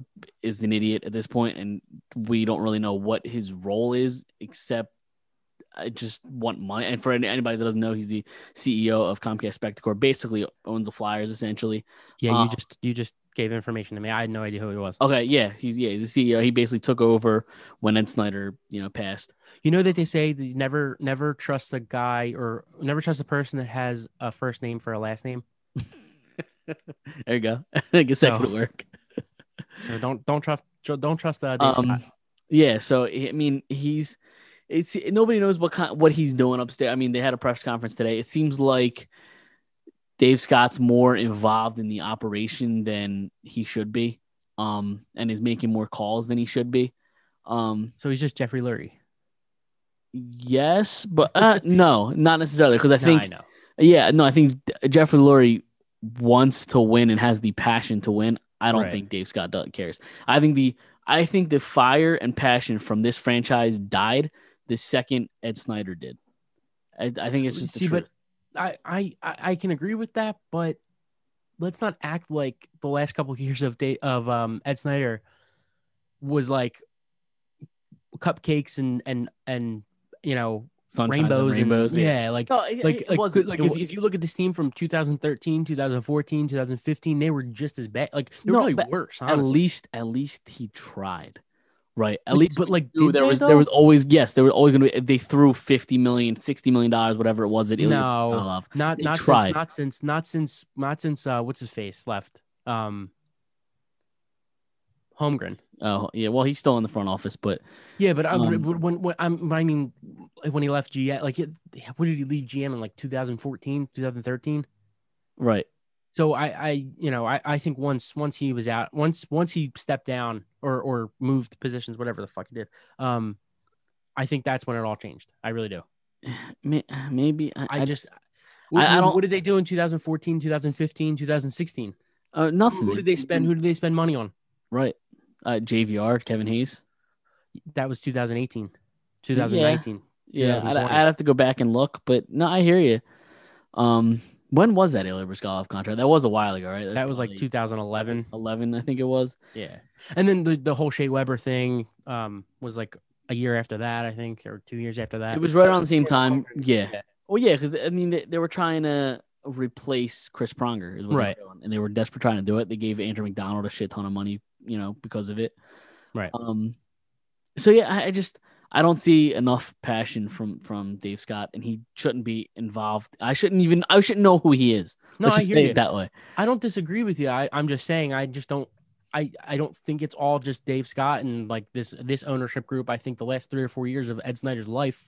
is an idiot at this point, and we don't really know what his role is, except I just want money. And for any, anybody that doesn't know, he's the C E O of Comcast Spectacor, basically owns the Flyers essentially. Yeah, you Um, just you just gave information to me. I had no idea who he was. Okay, yeah, he's yeah, he's the C E O. He basically took over when Ed Snyder, you know, passed. You know that they say that you never never trust a guy or never trust a person that has a first name for a last name. There you go. I guess that So- could work. So don't don't trust don't trust uh, Dave Um, Scott. yeah. So I mean, he's it's nobody knows what kind what he's doing upstairs. I mean, they had a press conference today. It seems like Dave Scott's more involved in the operation than he should be, um, and is making more calls than he should be. Um, So he's just Jeffrey Lurie. yes, but uh, no, not necessarily, because I No, think I know. yeah, no, I think Jeffrey Lurie wants to win and has the passion to win. I don't Right. think Dave Scott does, cares. I think the I think the fire and passion from this franchise died the second Ed Snyder did. I, I think it's just See, the truth. but I, I I I can agree with that, but let's not act like the last couple of years of day of um Ed Snyder was like cupcakes and and and you know Sunshines rainbows and, rainbows, yeah, like No, it- like it like, wasn't. like It if, wa- if you look at this team from two thousand thirteen, two thousand fourteen, two thousand fifteen, they were just as bad. Like they were No, really but worse. at Honestly. least at least he tried. Right. At But- least but, we like, knew did there they, was though? there was always yes, there was always gonna be they threw fifty million, sixty million dollars, whatever it was that Ilya no, Mikhailov. not They not tried. since not since not since not since uh what's his face left. Um, Holmgren. Oh yeah, well he's still in the front office, but Yeah, but I, Um, when, when, when I'm, but I mean, when he left G M, like, it, what did he leave G M in like two thousand fourteen, two thousand thirteen? right. So I, I, you know, I, I think once, once he was out, once, once he stepped down or, or moved positions, whatever the fuck he did, um, I think that's when it all changed. I really do. May- Maybe I, I, I just, I- what, I what- don't- what did they do in two thousand fourteen, two thousand fifteen, two thousand sixteen? uh, nothing. Who did they spend? Who did they spend money on? Right. Uh, J V R, Kevin Hayes. That was two thousand eighteen, two thousand nineteen. Yeah, I'd, twenty twenty. I'd have to go back and look, but no, I hear you. Um, when was that Ilya Bryzgalov contract? That was a while ago, right? That's That was like probably two thousand eleven. eleven, I think it was. Yeah. And then the, the whole Shea Weber thing um, was like a year after that, I think, or two years after that. It was right around the same time. Yeah. Well, yeah, because I mean, they, they were trying to replace Chris Pronger, is what Right. they were doing, and they were desperate trying to do it. They gave Andrew McDonald a shit ton of money, you know, because of it. Right. Um. So yeah, I, I just I don't see enough passion from from Dave Scott, and he shouldn't be involved. I shouldn't even I shouldn't know who he is. No, Let's I just hear say you. it that way. I don't disagree with you. I, I'm just saying I just don't I, I don't think it's all just Dave Scott and like this this ownership group. I think the last three or four years of Ed Snyder's life,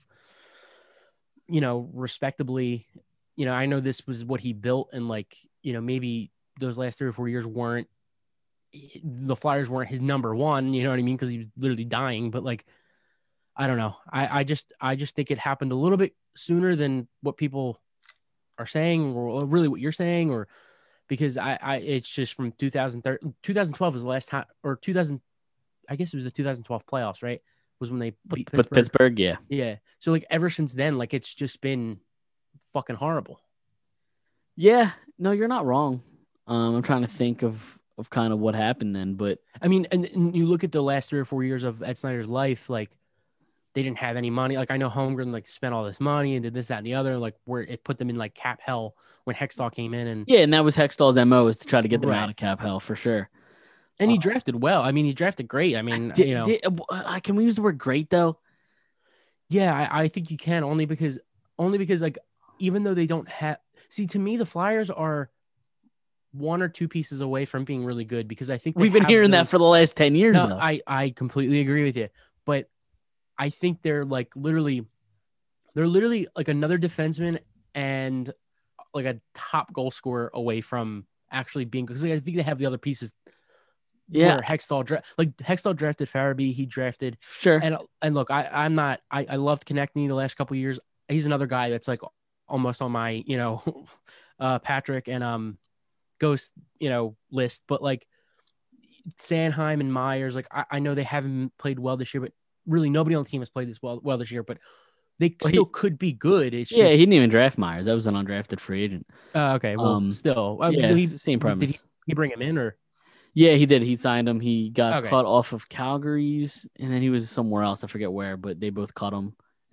you know, respectably, you know, I know this was what he built, and like, you know, maybe those last three or four years weren't the Flyers weren't his number one, you know what I mean? Because he was literally dying. But like, I don't know. I, I just I just think it happened a little bit sooner than what people are saying, or really what you're saying, or because I, I it's just from two thousand thirteen, two thousand twelve was the last time, or two thousand, I guess it was the two thousand twelve playoffs, right? Was when they beat But Pittsburgh. Pittsburgh, yeah. Yeah. So like ever since then, like it's just been fucking horrible. Yeah, no, you're not wrong. Um, I'm trying to think of of kind of what happened then, but I mean, and, and you look at the last three or four years of Ed Snyder's life, like they didn't have any money. Like I know Holmgren like spent all this money and did this, that, and the other, like where it put them in like cap hell when Hextall came in, and yeah, and that was Hextall's M O, is to try to get them Right. out of cap hell for sure. and he Uh, drafted well. I mean, he drafted great. I mean, Did, you know, did, uh, can we use the word great though? yeah, I, I think you can only because only because like even though they don't have, see, to me the Flyers are one or two pieces away from being really good, because I think they We've been have hearing that those- for the last ten years No, now. I, I completely agree with you. But I think they're like literally, they're literally like another defenseman and like a top goal scorer away from actually being, because I think they have the other pieces. Yeah. Where Hextall, dra- like Hextall drafted Farabee, he drafted, Sure. and and look, I, I'm not, I, I loved Konechny the last couple of years. He's another guy that's like almost on my, you know, uh, Patrick and um, Ghost, you know, list, but like Sanheim and Myers, like I, I know they haven't played well this year, but really nobody on the team has played this well well this year. But they Well, still he- could be good. It's yeah, just, he didn't even draft Myers. That was an undrafted free agent. uh, okay. Well, um, still, uh, yeah, did he, it's the same premise. Did he, he bring him in or? Yeah, he did. He signed him. He got Okay. cut off of Calgary's, and then he was somewhere else. I forget where, but they both cut him.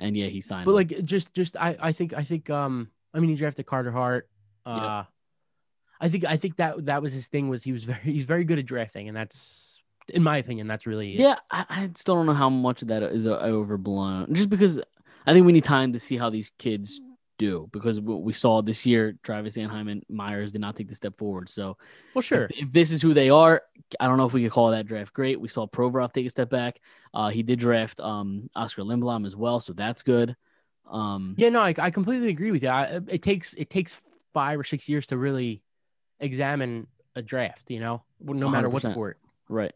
And yeah, he signed. But him. like, just, just, I, I think, I think, um, I mean, he drafted Carter Hart. Uh, Yep. I think, I think that that was his thing. Was he was very, he's very good at drafting, and that's, in my opinion, that's really it. Yeah, I, I still don't know how much of that is uh, overblown. Just because I think we need time to see how these kids do, because what we saw this year, Travis Anaheim and Myers did not take the step forward. So, Well, sure. if, if this is who they are, I don't know if we could call that draft great. We saw Provorov take a step back. Uh, he did draft um, Oscar Lindblom as well, so that's good. Um, Yeah, no, I, I completely agree with you. I, it takes it takes five or six years to really examine a draft. You know, no matter what one hundred percent. sport. Right.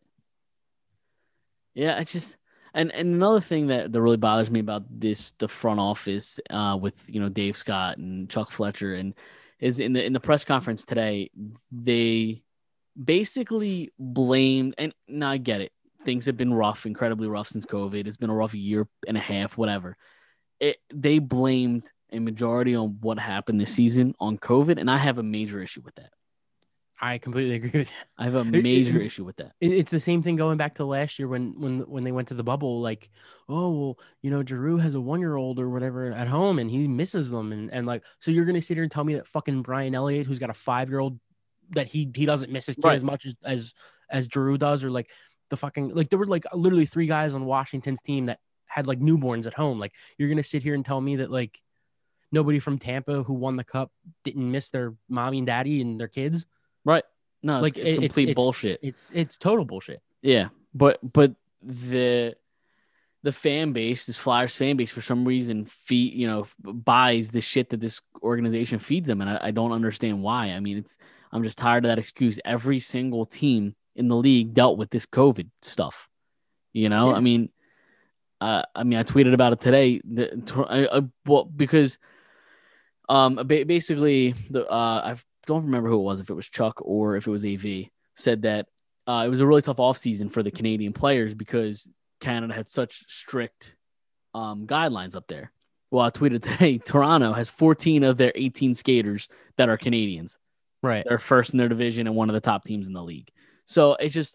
Yeah, I just and and another thing that, that really bothers me about this the front office uh, with you know Dave Scott and Chuck Fletcher and is in the in the press conference today they basically blamed, and now I get it, things have been rough, incredibly rough since COVID. It's been a rough year and a half, whatever. It, they blamed a majority on what happened this season on COVID, and I have a major issue with that. I completely agree with you. I have a It- major it- issue with that. It- It's the same thing going back to last year when when when they went to the bubble. Like, oh well, you know, Giroux has a one year old or whatever at home, and he misses them, and and like, so you're gonna sit here and tell me that fucking Brian Elliott, who's got a five year old, that he he doesn't miss his kid Right. as much as as as Giroux does, or like the fucking like there were like literally three guys on Washington's team that had like newborns at home. Like, you're gonna sit here and tell me that like nobody from Tampa who won the cup didn't miss their mommy and daddy and their kids? Right. No, Like, it's, it's it- complete bullshit. It's it's total bullshit. Yeah, but but the the fan base, this Flyers fan base, for some reason, feed you know buys the shit that this organization feeds them, and I, I don't understand why. I mean, it's I'm just tired of that excuse. Every single team in the league dealt with this COVID stuff. You know, Yeah. I mean, uh, I mean, I tweeted about it today. The, I, I, well, because um, ba- basically the uh, I don't remember who it was, if it was Chuck or if it was A V, said that uh, it was a really tough offseason for the Canadian players because Canada had such strict um, guidelines up there. Well, I tweeted today, Toronto has fourteen of their eighteen skaters that are Canadians. Right. They're first in their division and one of the top teams in the league. So it's just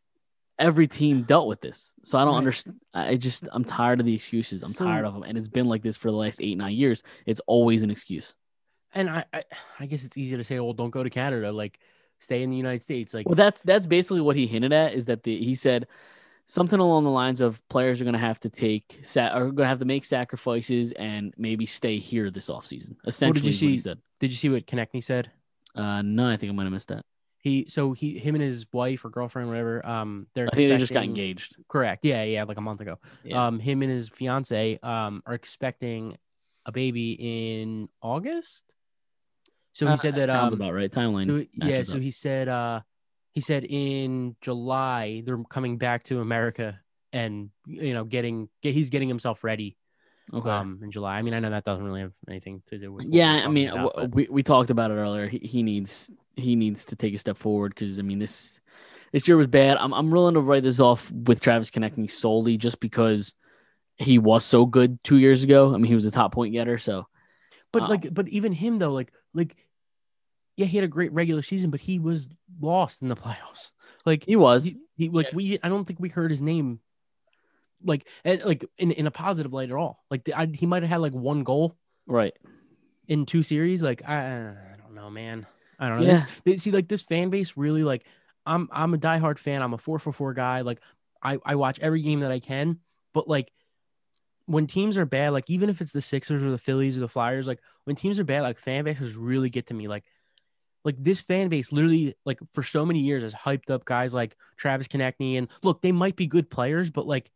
every team dealt with this. So I don't Right. understand. I just, I'm tired of the excuses. I'm So- tired of them. And it's been like this for the last eight, nine years. It's always an excuse. And I, I, I guess it's easy to say, well, don't go to Canada, like stay in the United States. Like, Well, that's that's basically what he hinted at, is that the he said something along the lines of players are going to have to take sa- are going to have to make sacrifices and maybe stay here this offseason. Essentially, is what he see? said. did you see what Konechny said? Uh, no, I think I might have missed that. He, so he, him and his wife or girlfriend, whatever, um, they're I think they just got expecting- engaged. Correct. Yeah, yeah, like a month ago. Yeah. Um, him and his fiance, um, are expecting a baby in August. So he Uh, said that, sounds um, about right. Timeline. so yeah, matches so up. he said, uh, he said in July they're coming back to America, and you know, getting get, he's getting himself ready. Okay. Um, in July. I mean, I know that doesn't really have anything to do with. what Yeah, we're I talking mean, about, w- but- we, we talked about it earlier. He, he needs he needs to take a step forward because I mean this this year was bad. I'm I'm willing to write this off with Travis Konechny solely just because he was so good two years ago. I mean, he was a top point getter. So, But Um, like, but even him though, like, like, yeah, he had a great regular season, but he was lost in the playoffs. Like he was. he, he like Yeah. we, I don't think we heard his name, like, and, like in, in a positive light at all. Like I, he might have had like one goal Right. in two series. Like I, I don't know, man. I don't know. Yeah. This- they, see, like this fan base really like. I'm I'm a diehard fan. I'm a four for four guy. Like I I watch every game that I can. But like when teams are bad, like even if it's the Sixers or the Phillies or the Flyers, like when teams are bad, like fan bases really get to me. Like like this fan base literally like for so many years has hyped up guys like Travis Konechny, and look, they might be good players, but like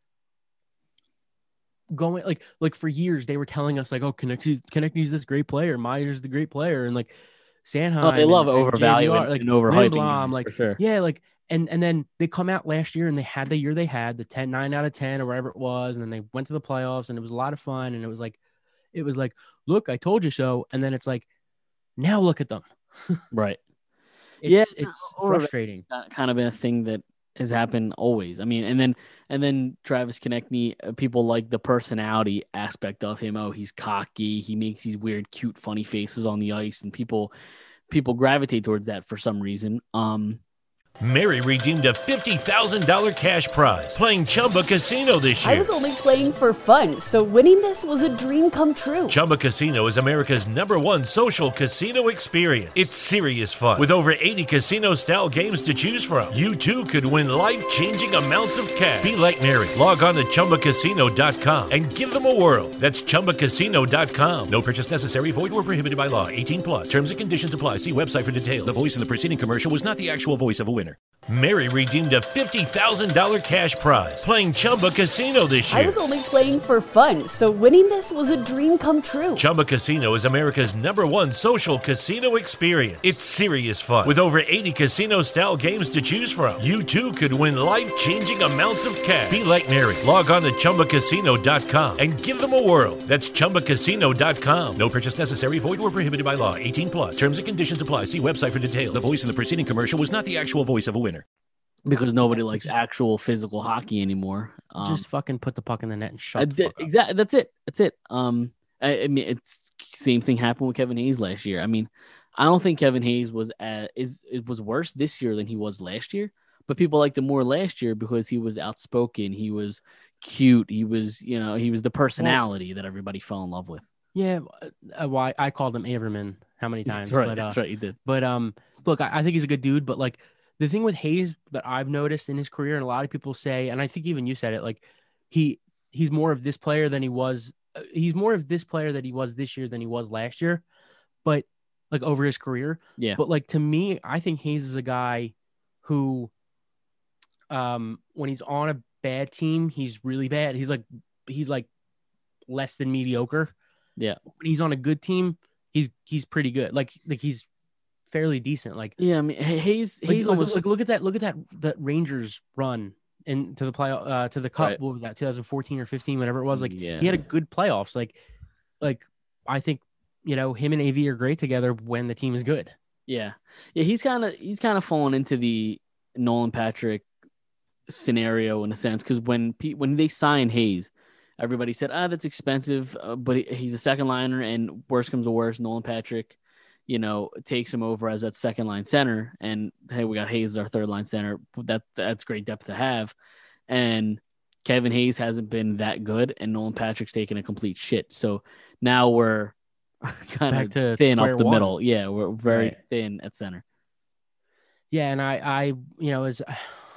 going like like for years they were telling us like, oh, Konechny Konechny's this great player, Myers the great player, and like Sanheim. Oh, they love and, and overvaluing J V R, like and overhyping Lindblom, games, like for sure. yeah, like and and then they come out last year and they had the year they had the ten, nine out of ten or whatever it was, and then they went to the playoffs and it was a lot of fun, and it was like it was like, look, I told you so, and then it's like, now look at them. Right. It's, Yeah, it's or- frustrating. That kind of been a thing that has happened always. I mean, and then and then Travis Konechny, uh, people like the personality aspect of him. Oh, he's cocky. He makes these weird, cute, funny faces on the ice, and people people gravitate towards that for some reason. Um, Mary redeemed a fifty thousand dollars cash prize playing Chumba Casino this year. I was only playing for fun, so winning this was a dream come true. Chumba Casino is America's number one social casino experience. It's serious fun. With over eighty casino-style games to choose from, you too could win life-changing amounts of cash. Be like Mary. Log on to Chumba Casino dot com and give them a whirl. That's Chumba Casino dot com. No purchase necessary. Void or prohibited by law. eighteen plus. Terms and conditions apply. See website for details. The voice in the preceding commercial was not the actual voice of a winner. Mary redeemed a fifty thousand dollars cash prize playing Chumba Casino this year. I was only playing for fun, so winning this was a dream come true. Chumba Casino is America's number one social casino experience. It's serious fun. With over eighty casino-style games to choose from, you too could win life-changing amounts of cash. Be like Mary. Log on to Chumba Casino dot com and give them a whirl. That's Chumba Casino dot com. No purchase necessary. Void or prohibited by law. eighteen plus. Terms and conditions apply. See website for details. The voice in the preceding commercial was not the actual voice of a winner. Because nobody likes actual physical hockey anymore. Um, Just fucking put the puck in the net and shut the fuck up. Exactly. That's it. That's it. Um, I, I mean, it's same thing happened with Kevin Hayes last year. I mean, I don't think Kevin Hayes was at, is it was worse this year than he was last year. But people liked him more last year because he was outspoken. He was cute. He was, you know, he was the personality that everybody fell in love with. Yeah, uh, why I called him Averman how many times? That's right. But, uh, That's right. You did. But um, look, I, I think he's a good dude. But like the thing with Hayes that I've noticed in his career, and a lot of people say, and I think even you said it, like he he's more of this player than he was. Uh, he's more of this player that he was this year than he was last year. But like over his career, yeah. But like to me, I think Hayes is a guy who, um, when he's on a bad team, he's really bad. He's like he's like less than mediocre. Yeah. When he's on a good team, he's he's pretty good. Like like he's fairly decent. Like yeah, I mean Hayes like, Hayes look, almost look, look at that look at that that Rangers run into the play uh to the cup. Right. What was that? twenty fourteen or fifteen, whatever it was. Like yeah. he had a good playoffs. Like like I think you know him and A V are great together when the team is good. Yeah. Yeah, he's kind of he's kind of fallen into the Nolan Patrick scenario in a sense because when Pete when they signed Hayes, everybody said, ah, that's expensive, uh, but he, he's a second liner, and worst comes to worst, Nolan Patrick, you know, takes him over as that second line center. And hey, we got Hayes as our third line center. That that's great depth to have. And Kevin Hayes hasn't been that good, and Nolan Patrick's taken a complete shit. So now we're kind of thin up the one. middle. Yeah, we're very right. thin at center. Yeah, and I, I, you know, as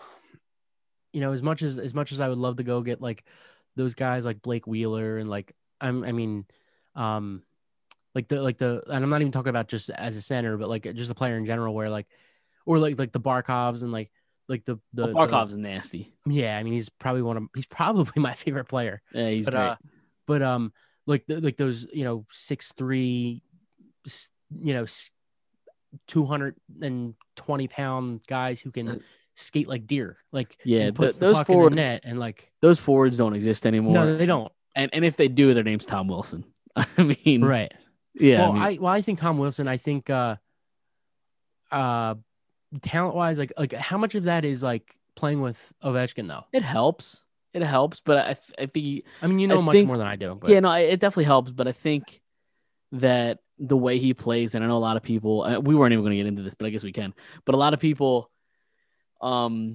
you know, as much as as much as I would love to go get like those guys like Blake Wheeler and like I'm I mean um like the like the and I'm not even talking about just as a center but like just a player in general where like or like like the Barkovs and like like the the well, Barkov's the, nasty. Yeah, I mean he's probably one of he's probably my favorite player. Yeah, he's but, great. Uh, but um like the, like those you know six three you know two hundred twenty pound guys who can skate like deer, like yeah, puts th- those the puck forwards in the net and like those forwards don't exist anymore. No, they don't. And and if they do, their name's Tom Wilson. I mean, right? Yeah. Well, I, mean, I well, I think Tom Wilson. I think, uh, uh, talent wise, like like how much of that is like playing with Ovechkin though? It helps. It helps, but I I think he, I mean you know I much think, more than I do. But. Yeah, no, it definitely helps. But I think that the way he plays, and I know a lot of people, we weren't even going to get into this, but I guess we can. But a lot of people, um.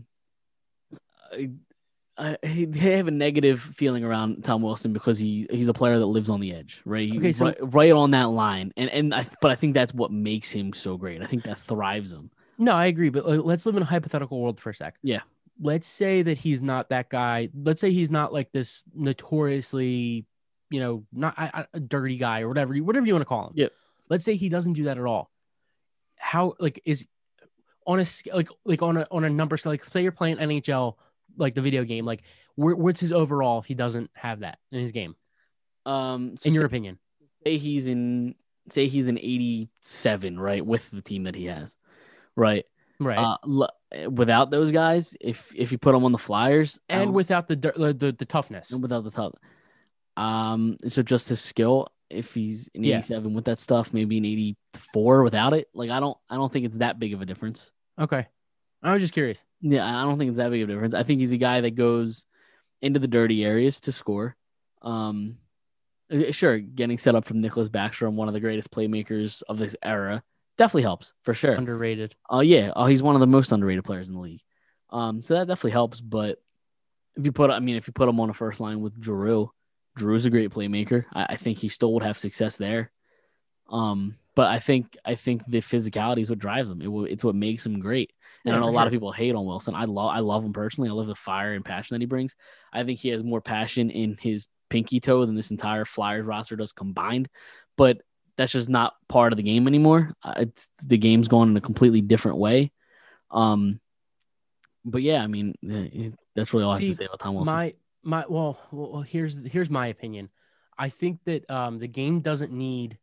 I, I, they have a negative feeling around Tom Wilson because he he's a player that lives on the edge, right? Okay, so right, right on that line, and and I, but I think that's what makes him so great. I think that thrives him. No, I agree, but let's live in a hypothetical world for a sec. Yeah, let's say that he's not that guy. Let's say he's not like this notoriously, you know, not a, a dirty guy or whatever, whatever you want to call him. Yeah. Let's say he doesn't do that at all. How like is on a like like on a on a number scale? Like say you're playing N H L. Like the video game, like where, what's his overall if he doesn't have that in his game? Um, so in your say, opinion, say he's in, say he's in eighty-seven, right, with the team that he has, right, right. Uh, l- without those guys, if if you put them on the Flyers, and um, without the, the the the toughness, and without the tough, um, so just his skill. If he's in yeah. eighty-seven with that stuff, maybe in eighty-four without it. Like I don't, I don't think it's that big of a difference. Okay. I was just curious. Yeah, I don't think it's that big of a difference. I think he's a guy that goes into the dirty areas to score. Um, sure, getting set up from Nicholas Backstrom, one of the greatest playmakers of this era, definitely helps for sure. Underrated. Oh uh, yeah, oh he's one of the most underrated players in the league. Um, so that definitely helps. But if you put, I mean, if you put him on a first line with Giroux, Giroux's a great playmaker. I, I think he still would have success there. Um, but I think I think the physicality is what drives him. It will, it's what makes him great. And Yeah, I know a for lot sure. of people hate on Wilson. I love I love him personally. I love the fire and passion that he brings. I think he has more passion in his pinky toe than this entire Flyers roster does combined. But that's just not part of the game anymore. Uh, it's the game's going in a completely different way. Um, but yeah, I mean, it, that's really all I See, have to say about Tom Wilson. My my well, well, here's here's my opinion. I think that um, the game doesn't need,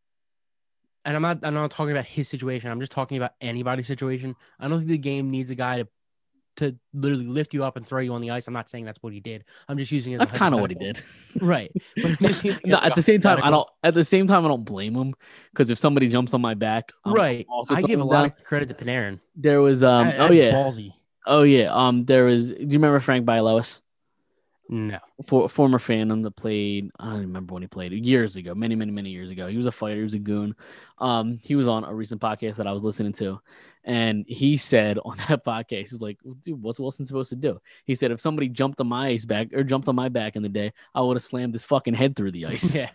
and I'm not I'm not talking about his situation. I'm just talking about anybody's situation. I don't think the game needs a guy to to literally lift you up and throw you on the ice. I'm not saying that's what he did. I'm just using it. That's kind of what he did, right? But I'm just using it no, as at a the same time, I hypothetical. don't. At the same time, I don't blame him because if somebody jumps on my back, I'm Right. also I give a throwing lot down. of credit to Panarin. There was um. That- oh that's yeah. ballsy. Oh yeah. Um. There was. Do you remember Frank Bialowas? No. For, former Phantom that played, I don't remember when he played, years ago, many, many, many years ago. He was a fighter, he was a goon. Um, he was on a recent podcast that I was listening to, and he said on that podcast, he's like, dude, what's Wilson supposed to do? He said, if somebody jumped on my ice back or jumped on my back in the day, I would have slammed his fucking head through the ice. Yeah.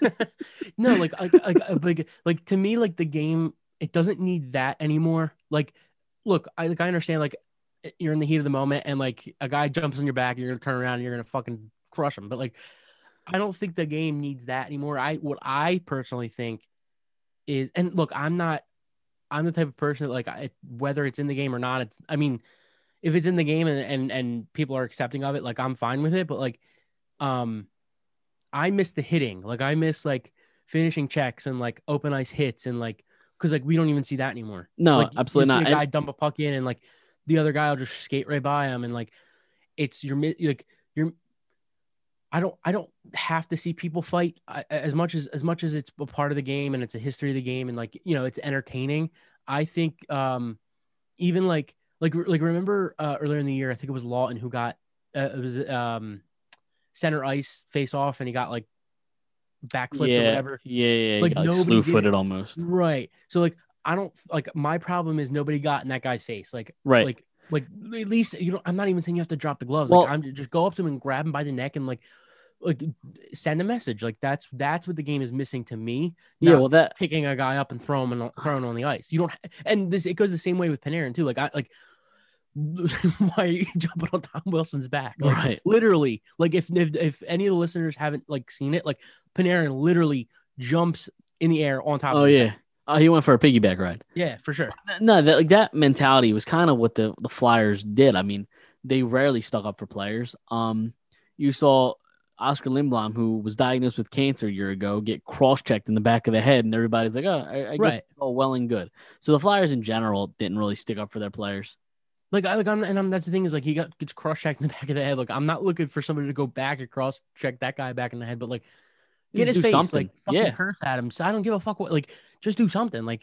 No, like, like, like, like, like, to me, like the game, it doesn't need that anymore. Like, look, I like, I understand, like, you're in the heat of the moment and like a guy jumps on your back, you're gonna turn around and you're gonna fucking crush him. But like, I don't think the game needs that anymore. I what I personally think is, and look, I'm not, I'm the type of person that like, I, whether it's in the game or not, it's, I mean, if it's in the game and and and people are accepting of it, like I'm fine with it. But like, um, I miss the hitting. Like I miss like finishing checks and like open ice hits and like, because like we don't even see that anymore. No, like, absolutely you not. See a guy And- dump a puck in and like the other guy will just skate right by him and like it's your like you're. I don't I don't have to see people fight I, as much as as much as it's a part of the game and it's a history of the game and like you know it's entertaining. I think um even like like like remember uh, earlier in the year I think it was Lawton who got uh, it was um center ice face off and he got like backflipped yeah, or whatever. Yeah, yeah, Like, like nobody slew did footed it. almost. Right. So like I don't like my problem is nobody got in that guy's face. Like Right. Like like at least you don't. I'm not even saying you have to drop the gloves. Well- like I'm just go up to him and grab him by the neck and like like send a message. Like that's that's what the game is missing to me. Yeah, not well that picking a guy up and throw him and throw him on the ice. You don't. And this it goes the same way with Panarin too. Like I like. Why are you jumping on Tom Wilson's back? Like, Right. Literally, like if, if if any of the listeners haven't like seen it, like Panarin literally jumps in the air on top. Oh of his yeah. back. Oh, he went for a piggyback ride. Yeah, for sure. No, that like that mentality was kind of what the, the Flyers did. I mean, they rarely stuck up for players. Um, you saw Oscar Lindblom, who was diagnosed with cancer a year ago, get cross-checked in the back of the head, and everybody's like, "Oh, I, I guess Right. it's all well and good." So the Flyers in general didn't really stick up for their players. Like I like I'm and I'm, that's the thing is like he got gets cross checked in the back of the head. Like I'm not looking for somebody to go back and cross check that guy back in the head, but like get Just his do face, something. like fucking Yeah. curse at him. So I don't give a fuck what. Like just do something. Like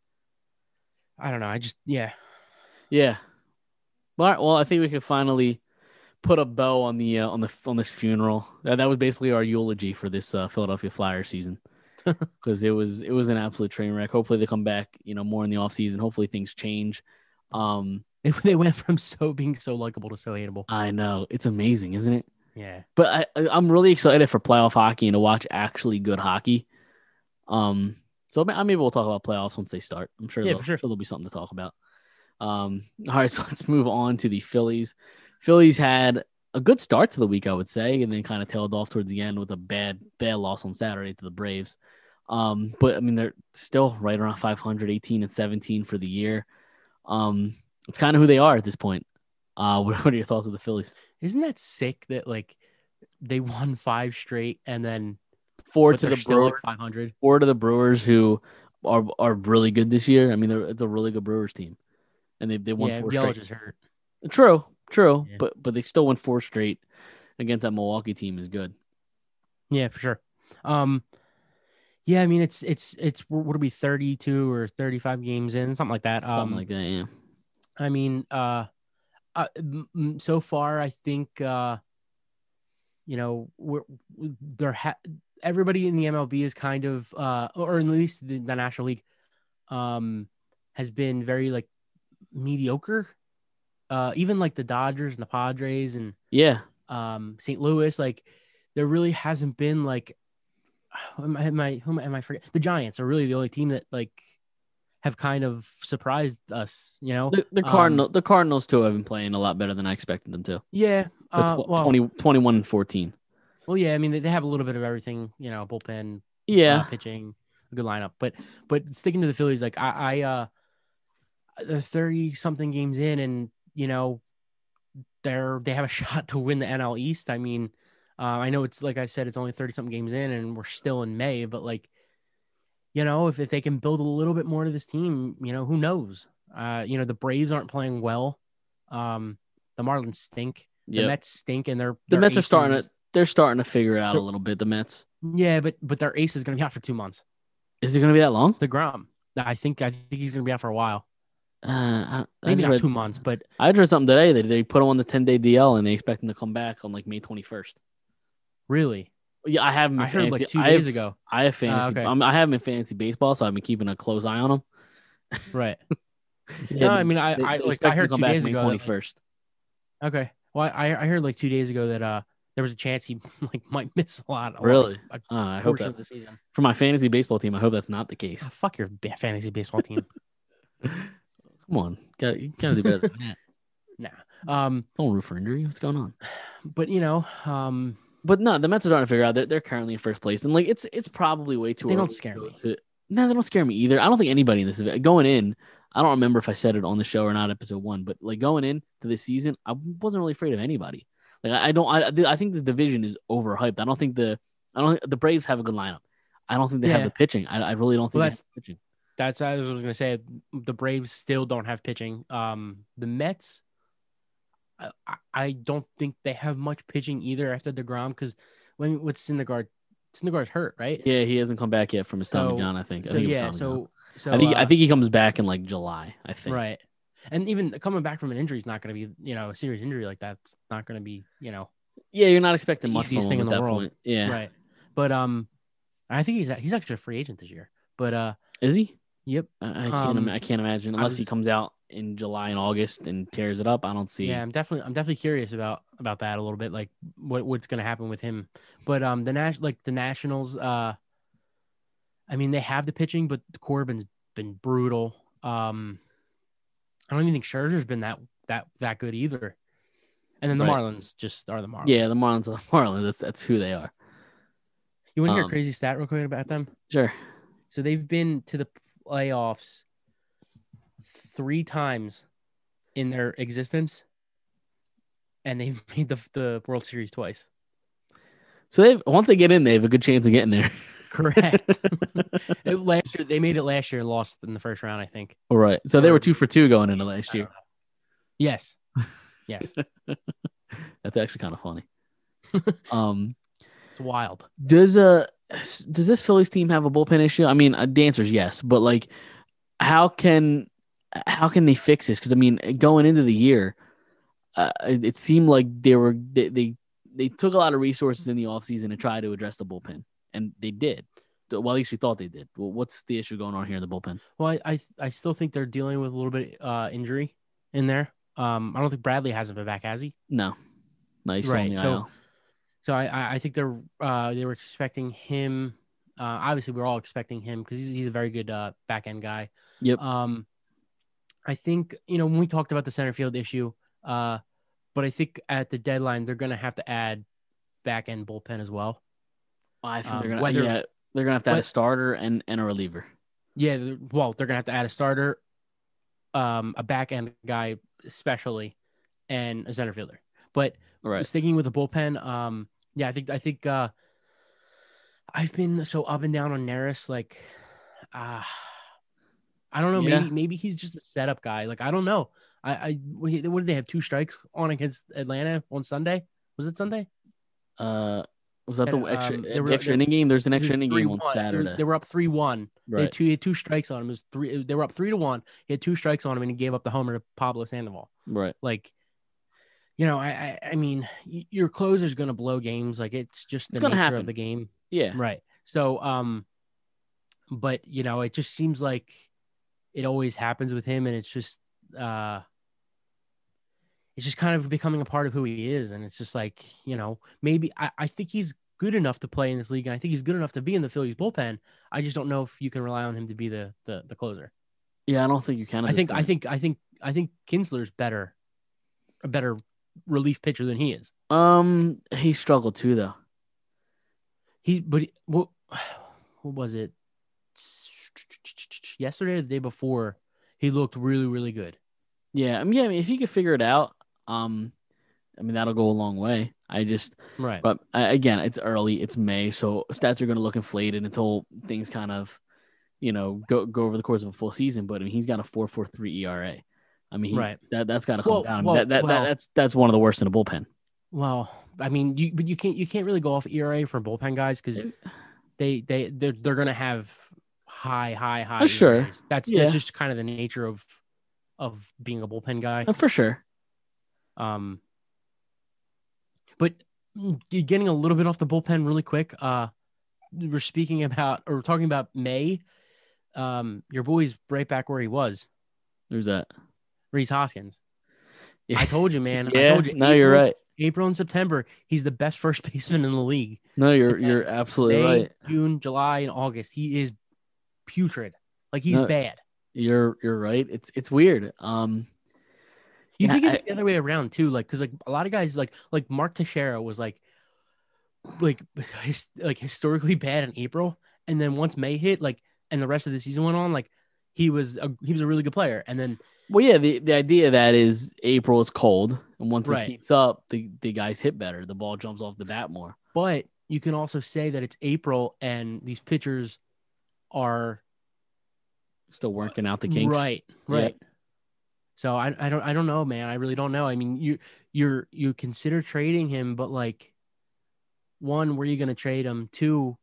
I don't know. I just yeah. Yeah. All right, well, I think we could finally put a bow on the uh, on the on this funeral. That, that was basically our eulogy for this uh, Philadelphia Flyers season, because it was it was an absolute train wreck. Hopefully they come back, you know, more in the offseason. Hopefully things change. Um, They, they went from so being so likable to so hateable. I know it's amazing, isn't it? Yeah. But I, I I'm really excited for playoff hockey and to watch actually good hockey. Um, so ma- maybe we'll talk about playoffs once they start. I'm sure, Yeah, there'll, for sure. sure there'll be something to talk about. Um, all right, so let's move on to the Phillies. Phillies had a good start to the week, I would say, and then kind of tailed off towards the end with a bad, bad loss on Saturday to the Braves. Um, but I mean, they're still right around five hundred, eighteen and seventeen for the year. Um, it's kind of who they are at this point. Uh, what, what are your thoughts with the Phillies? Isn't that sick that like they won five straight and then Four but to they're the still Brewers, like five hundred? four to the Brewers, who are are really good this year. I mean, they're, it's a really good Brewers team, and they they won Yeah, four Yelich straight. is hurt. True, true, Yeah. but but they still won four straight against that Milwaukee team is good. Yeah, for sure. Um, yeah, I mean it's it's it's what are we thirty-two or thirty-five games in, something like that. Um, Something like that, yeah. I mean, uh, uh m- m- so far I think uh, you know, we're there. Ha- everybody in the M L B is kind of, uh, or at least the, the National League, um, has been very like mediocre. Uh, even like the Dodgers and the Padres and Yeah. um, Saint Louis, like there really hasn't been like, am I, am I, who am I, am I forget? The Giants are really the only team that like have kind of surprised us, you know. The, the Um, Cardinal, the Cardinals too have been playing a lot better than I expected them to. yeah. Uh, Tw- well, twenty, twenty-one and fourteen. well, yeah. I mean, they, they have a little bit of everything, you know, bullpen, Yeah. uh, pitching, a good lineup. But but sticking to the Phillies, like I, I uh, they're thirty something games in, and you know, they're they have a shot to win the N L East. I mean, uh, I know it's like I said, it's only thirty something games in, and we're still in May. But like, you know, if if they can build a little bit more to this team, you know, who knows? Uh, you know, the Braves aren't playing well. Um, the Marlins stink. The Yep. Mets stink, and they're The their Mets are starting aces- to they're starting to figure it out a They're- little bit. The Mets. Yeah, but but their ace is going to be out for two months. Is it going to be that long? The Grom. I think I think he's going to be out for a while. Uh, I, I, Maybe just not read, two months, but I just read something today that they put him on the ten day D L and they expect him to come back on like May twenty-first. really, Yeah, I have him. In I heard fantasy. like two I days have, ago. I have fantasy. okay. I'm, I have him in fantasy baseball, so I've been keeping a close eye on him. Right. Yeah, No, I mean, I they- I they like expect I him to heard come two back days May ago. that, like- twenty-first. okay. Well, I I heard like two days ago that uh there was a chance he like might miss a lot. a Really? lot, Uh, I a hope portion of the that's season. for my fantasy baseball team. I hope that's not the case. Oh, fuck your ba- fantasy baseball team. Come on, got you gotta do better than that. Nah. Um, Don't root for injury. What's going on? but you know, um, But no, the Mets are starting to figure out that they're currently in first place, and like it's it's probably way too. They don't early scare to- me. To, no, they don't scare me either. I don't think anybody in this is going in. I don't remember if I said it on the show or not, episode one, but like going in to this season, I wasn't really afraid of anybody. Like I, I don't, I, I think this division is overhyped. I don't think the, I don't, the Braves have a good lineup. I don't think they have Yeah. the pitching. I, I really don't think Well, they have that's- the pitching. that's what I was gonna say. The Braves still don't have pitching. Um, the Mets, I, I- I don't think they have much pitching either after DeGrom because when what's Syndergaard, Syndergaard's hurt, right? Yeah, he hasn't come back yet from his Tommy So- John. I think. I So think it was yeah, Tommy John. so so I think uh, I think he comes back in like July. I think. right, and even coming back from an injury is not going to be you know a serious injury like that's not going to be you know Yeah, you're not expecting The much from easiest him thing at in the that world. point. Yeah. right. But um, I think he's he's actually a free agent this year. But uh, Is he? yep, I, I can't. Um, ima- I can't imagine unless he was- comes out in July and August and tears it up. I don't see. yeah, I'm definitely I'm definitely curious about about that a little bit, like what what's going to happen with him. But um, the Nash like the Nationals, uh, I mean they have the pitching, but Corbin's been brutal. Um, I don't even think Scherzer's been that that that good either. And then the Right. Marlins just are the Marlins. Yeah, the Marlins are the Marlins. That's that's who they are. You want to hear um, a crazy stat real quick about them? Sure. So they've been to the playoffs three times in their existence, and they've made the the World Series twice. So they once they get in, they have a good chance of getting there. Correct. It- last year they made it last year and lost in the first round, I think. All right. So they were two for two going into last year. Yes. Yes. That's actually kind of funny. um, It's wild. does uh does this Phillies team have a bullpen issue? I mean, uh, the answer is yes, but like, how can how can they fix this? Because I mean, going into the year, uh, it, it seemed like they were they, they they took a lot of resources in the offseason to try to address the bullpen, and they did. Well, at least we thought they did. Well, what's the issue going on here in the bullpen? Well, I I, I still think they're dealing with a little bit uh injury in there. Um, I don't think Bradley hasn't been back, has he? No, no, he's still Right, on the so- I L. So I I I think they're uh they were expecting him. Uh, obviously we're all expecting him because he's he's a very good uh back end guy. Yep. Um, I think you know when we talked about the center field issue, uh, but I think at the deadline they're gonna have to add back end bullpen as well. I think um, they're gonna whether- yeah they're gonna have to add a what- starter and, and a reliever. Yeah, they're- well they're gonna have to add a starter, um, a back end guy especially, and a center fielder. But Right. sticking with the bullpen, um, yeah, I think I think uh, I've been so up and down on Neris. Like, uh, I don't know. Yeah. Maybe maybe he's just a setup guy. Like, I don't know. I, I what did they have two strikes on against Atlanta on Sunday? Was it Sunday? Uh, was that the And, extra um, the they were- extra they- inning game? There's an It was extra inning game on three one. They were- Saturday. They were up three one. They had Right. two he had two strikes on him. It was three. They were up three to one. He had two strikes on him, and he gave up the homer to Pablo Sandoval. Right. Like, you know, I I, I mean, y- your closer's going to blow games. Like, it's just the It's gonna nature happen. of the game. Yeah. Right. So, um, but you know, it just seems like it always happens with him, and it's just uh, it's just kind of becoming a part of who he is, and it's just like, you know, maybe I, I think he's good enough to play in this league, and I think he's good enough to be in the Phillies bullpen. I just don't know if you can rely on him to be the the, the closer. Yeah, I don't think you can. I think I think I think I think Kinsler's better, a better relief pitcher than he is. Um, he struggled too, though. He, but he, what, what was it? Yesterday or the day before, he looked really, really good. Yeah, I mean, yeah, I mean, if he could figure it out, um, I mean, that'll go a long way. I just, right. But uh, again, it's early, it's May, so stats are going to look inflated until things kind of, you know, go go over the course of a full season. But I mean, he's got a four point four three E R A. I mean, he, right. that that's got to come well, down. I mean, well, that, that, well, that that's that's one of the worst in a bullpen. Well, I mean, you but you can't you can't really go off E R A for bullpen guys because they they they're they're going to have high high high. Oh, sure, E R As. That's yeah. that's just kind of the nature of of being a bullpen guy. Oh, for sure. Um, but getting a little bit off the bullpen really quick. Uh, we're speaking about or we're talking about May. Um, your boy's right back where he was. Who's that? Rhys Hoskins. Yeah. I told you, man. Yeah, I told you. No, April, you're right. April and September, he's the best first baseman in the league. No, you're you're absolutely May, right. June, July, and August, he is putrid. Like he's No, bad. You're you're right. It's it's weird. Um, you yeah, think it's I, the other way around too, like because like a lot of guys like like Mark Teixeira was like like his, like historically bad in April, and then once May hit, like and the rest of the season went on, like he was a, he was a really good player, and then well, yeah, the, the idea of that is April is cold, and once right. it heats up, the the guys hit better. The ball jumps off the bat more. But you can also say that it's April, and these pitchers are still working out the kinks. Right, right. Yeah. So I, I don't I don't know, man. I really don't know. I mean, you you're you consider trading him, but like, one, where are you going to trade him? Two,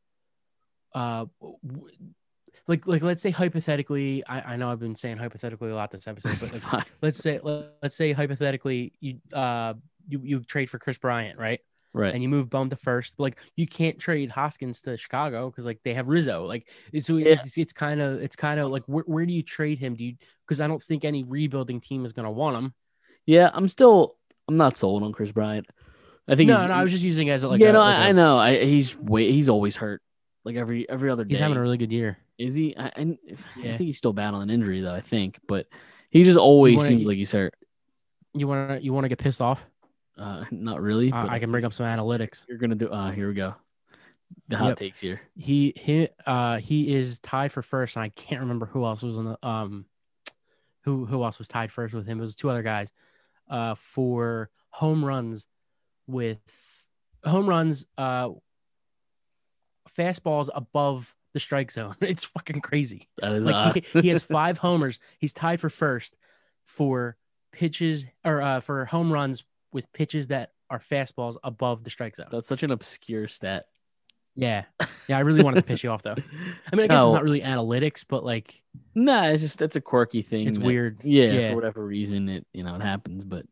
uh, like like let's say hypothetically, I, I know I've been saying hypothetically a lot this episode, but like, let's say let, let's say hypothetically you uh you you trade for Chris Bryant, right? Right. And you move Bum to first. Like you can't trade Hoskins to Chicago because like they have Rizzo. Like it's so yeah. it's, it's kind of it's kind of like where, where do you trade him? Do you because I don't think any rebuilding team is gonna want him. Yeah, I'm still I'm not sold on Chris Bryant. I think no, he's, no, I was just using it as like yeah, a, no, like I, a, I know. I he's way he's always hurt. Like every every other day. He's having a really good year. Is he? I, I, yeah. I think he's still battling injury though. I think, but he just always wanna, seems like he's hurt. You want to you want to get pissed off? Uh, not really. Uh, but I can bring up some analytics. You're gonna do. Uh, here we go. The hot yep. takes here. He he uh he is tied for first, and I can't remember who else was in the um who who else was tied first with him. It was two other guys, uh for home runs with home runs uh fastballs above the strike zone. It's fucking crazy. That is like he, he has five homers. He's tied for first for pitches or uh for home runs with pitches that are fastballs above the strike zone. That's such an obscure stat. Yeah. Yeah, I really wanted to piss you off though. I mean, I guess no. it's not really analytics, but like Nah, it's just that's a quirky thing. It's that, weird. Yeah, yeah, for whatever reason it you know it happens, but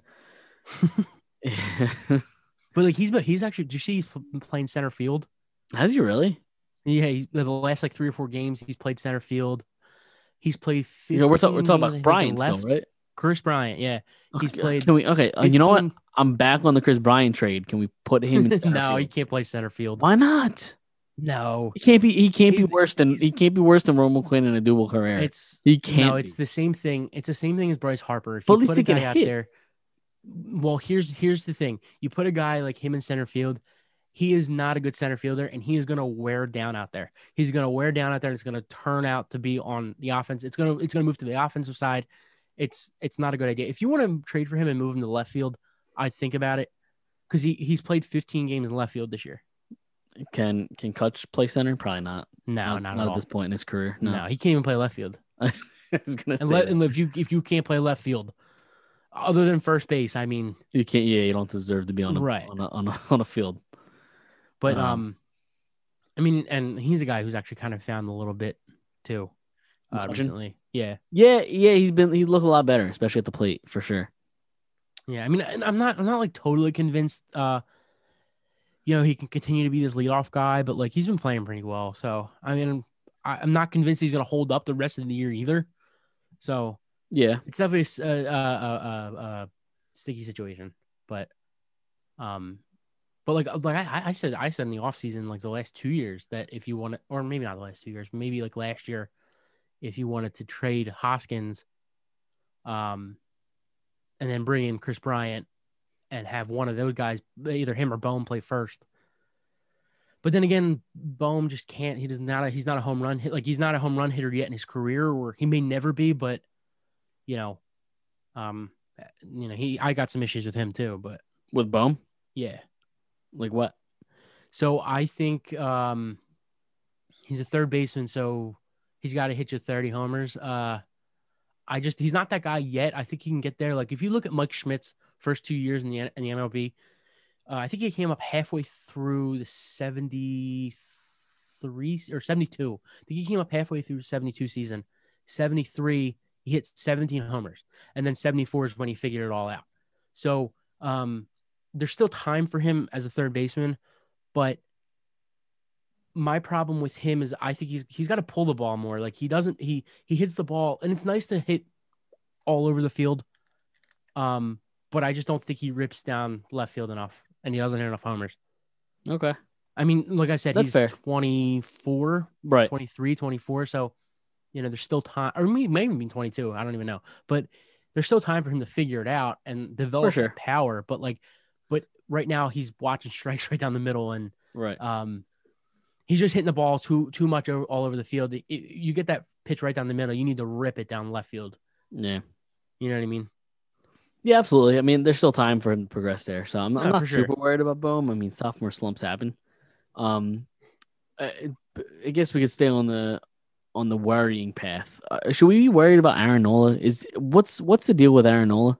but like he's but he's actually did you see he's playing center field? Has he really? Yeah, he, the last like three or four games he's played center field. He's played you know, we're, talk, we're talking about Bryant still, right? Chris Bryant, yeah. He's okay, played Can we okay, uh, you know what? I'm back on the Chris Bryant trade. Can we put him in center No, field? he can't play center field. Why not? No. He can't be he can't He's, be worse than he can't be worse than Romo Quinn in a dual career. It's he can't No, it's be. the same thing. It's the same thing as Bryce Harper. If but you at least put he a can guy out hit. there, well, here's here's the thing. You put a guy like him in center field, he is not a good center fielder, and he is going to wear down out there. He's going to wear down out there, and it's going to turn out to be on the offense. It's going to it's going to move to the offensive side. It's it's not a good idea. If you want to trade for him and move him to left field, I'd think about it because he, he's played fifteen games in left field this year. Can can Kutch play center? Probably not. No, not, not, not at, at all. this point in his career. No, no he can't even play left field. I was gonna and, say let, and if you if you can't play left field, other than first base, I mean, you can't. Yeah, you don't deserve to be on a right. on a on a, on a field. But um, um, I mean, and he's a guy who's actually kind of found a little bit too uh, recently. Yeah, yeah, yeah. He's been he looked a lot better, especially at the plate for sure. Yeah, I mean, I'm not I'm not like totally convinced. Uh, you know, he can continue to be this leadoff guy, but like he's been playing pretty well. So I mean, I, I'm not convinced he's going to hold up the rest of the year either. So Yeah. it's definitely a, a, a, a sticky situation. But, um, but like like I, I said, I said in the offseason, like the last two years, that if you want to, or maybe not the last two years, maybe like last year, if you wanted to trade Hoskins, um, and then bring in Chris Bryant and have one of those guys, either him or Bohm, play first. But then again, Bohm just can't. He does not. A, he's not a home run hit. Like he's not a home run hitter yet in his career, or he may never be. But you know, um, you know, he. I got some issues with him too. But With Bohm? yeah, Like what? so I think um, he's a third baseman, so he's got to hit you thirty homers. Uh, I just he's not that guy yet. I think he can get there. Like if you look at Mike Schmidt's first two years in the in the M L B. Uh, I think he came up halfway through the seventy-three or seventy-two. I think he came up halfway through seventy-two season. seventy-three, he hit seventeen homers. And then seventy-four is when he figured it all out. So um, there's still time for him as a third baseman. But my problem with him is I think he's he's got to pull the ball more. Like he doesn't, he he hits the ball, and it's nice to hit all over the field. Um, but I just don't think he rips down left field enough. And he doesn't hit enough homers. Okay. I mean, like I said, That's he's fair. twenty-four, Right. twenty-three, twenty-four. So, you know, there's still time, or maybe maybe twenty-two. I don't even know. But there's still time for him to figure it out and develop sure. that power. But like, but right now he's watching strikes right down the middle, and Right. um, he's just hitting the ball too too much over, all over the field. It, you get that pitch right down the middle, you need to rip it down left field. Yeah. You know what I mean? Yeah, absolutely. I mean, there's still time for him to progress there. So I'm, I'm No, not for sure. super worried about Bohm. I mean, sophomore slumps happen. Um, I, I guess we could stay on the on the worrying path. Uh, should we be worried about Aaron Nola? Is what's what's the deal with Aaron Nola?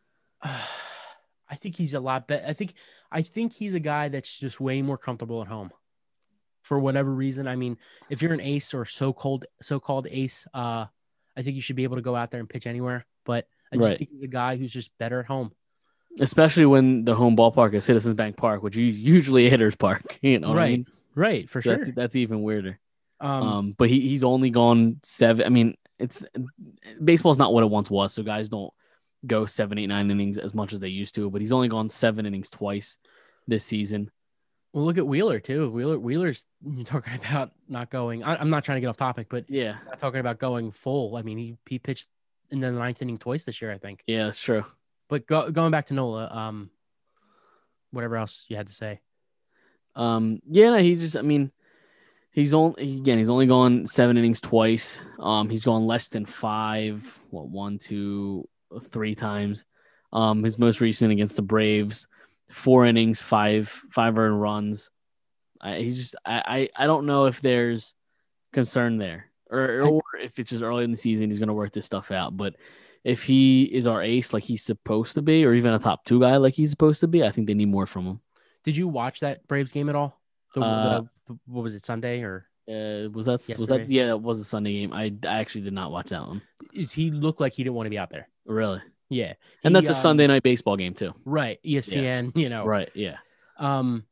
I think he's a lot better. I think I think he's a guy that's just way more comfortable at home. For whatever reason. I mean, if you're an ace or so-called so-called ace, uh, I think you should be able to go out there and pitch anywhere. But I just Right. think he's a guy who's just better at home. Especially when the home ballpark is Citizens Bank Park, which is usually a hitter's park. You know what right. I mean? Right. For So sure. That's, that's even weirder. Um, Um, but he, he's only gone seven. I mean, it's baseball's not what it once was. So guys don't go seven, eight, nine innings as much as they used to. But he's only gone seven innings twice this season. well, look at Wheeler too. Wheeler, Wheeler's you're talking about not going. I, I'm not trying to get off topic, but Yeah, not talking about going full. I mean, he he pitched in the ninth inning twice this year, I think. yeah, that's true. But go, going back to Nola, um, whatever else you had to say. Um, yeah, no, he just, I mean, he's only again, he's only gone seven innings twice. Um, he's gone less than five, what one, two, three times. Um, his most recent against the Braves, four innings, five, five earned runs. I, he's just, I, I, I don't know if there's concern there, or or if it's just early in the season, he's going to work this stuff out. But if he is our ace like he's supposed to be, or even a top two guy like he's supposed to be, I think they need more from him. Did you watch that Braves game at all? The, Uh, the, the what was it, Sunday or Uh, was that was Yesterday. that yeah? It was a Sunday game. I, I actually did not watch that one. is he looked like he didn't want to be out there? Really, Yeah, and He, that's a um, Sunday night baseball game too. right? E S P N, you know, Right? Yeah. Um,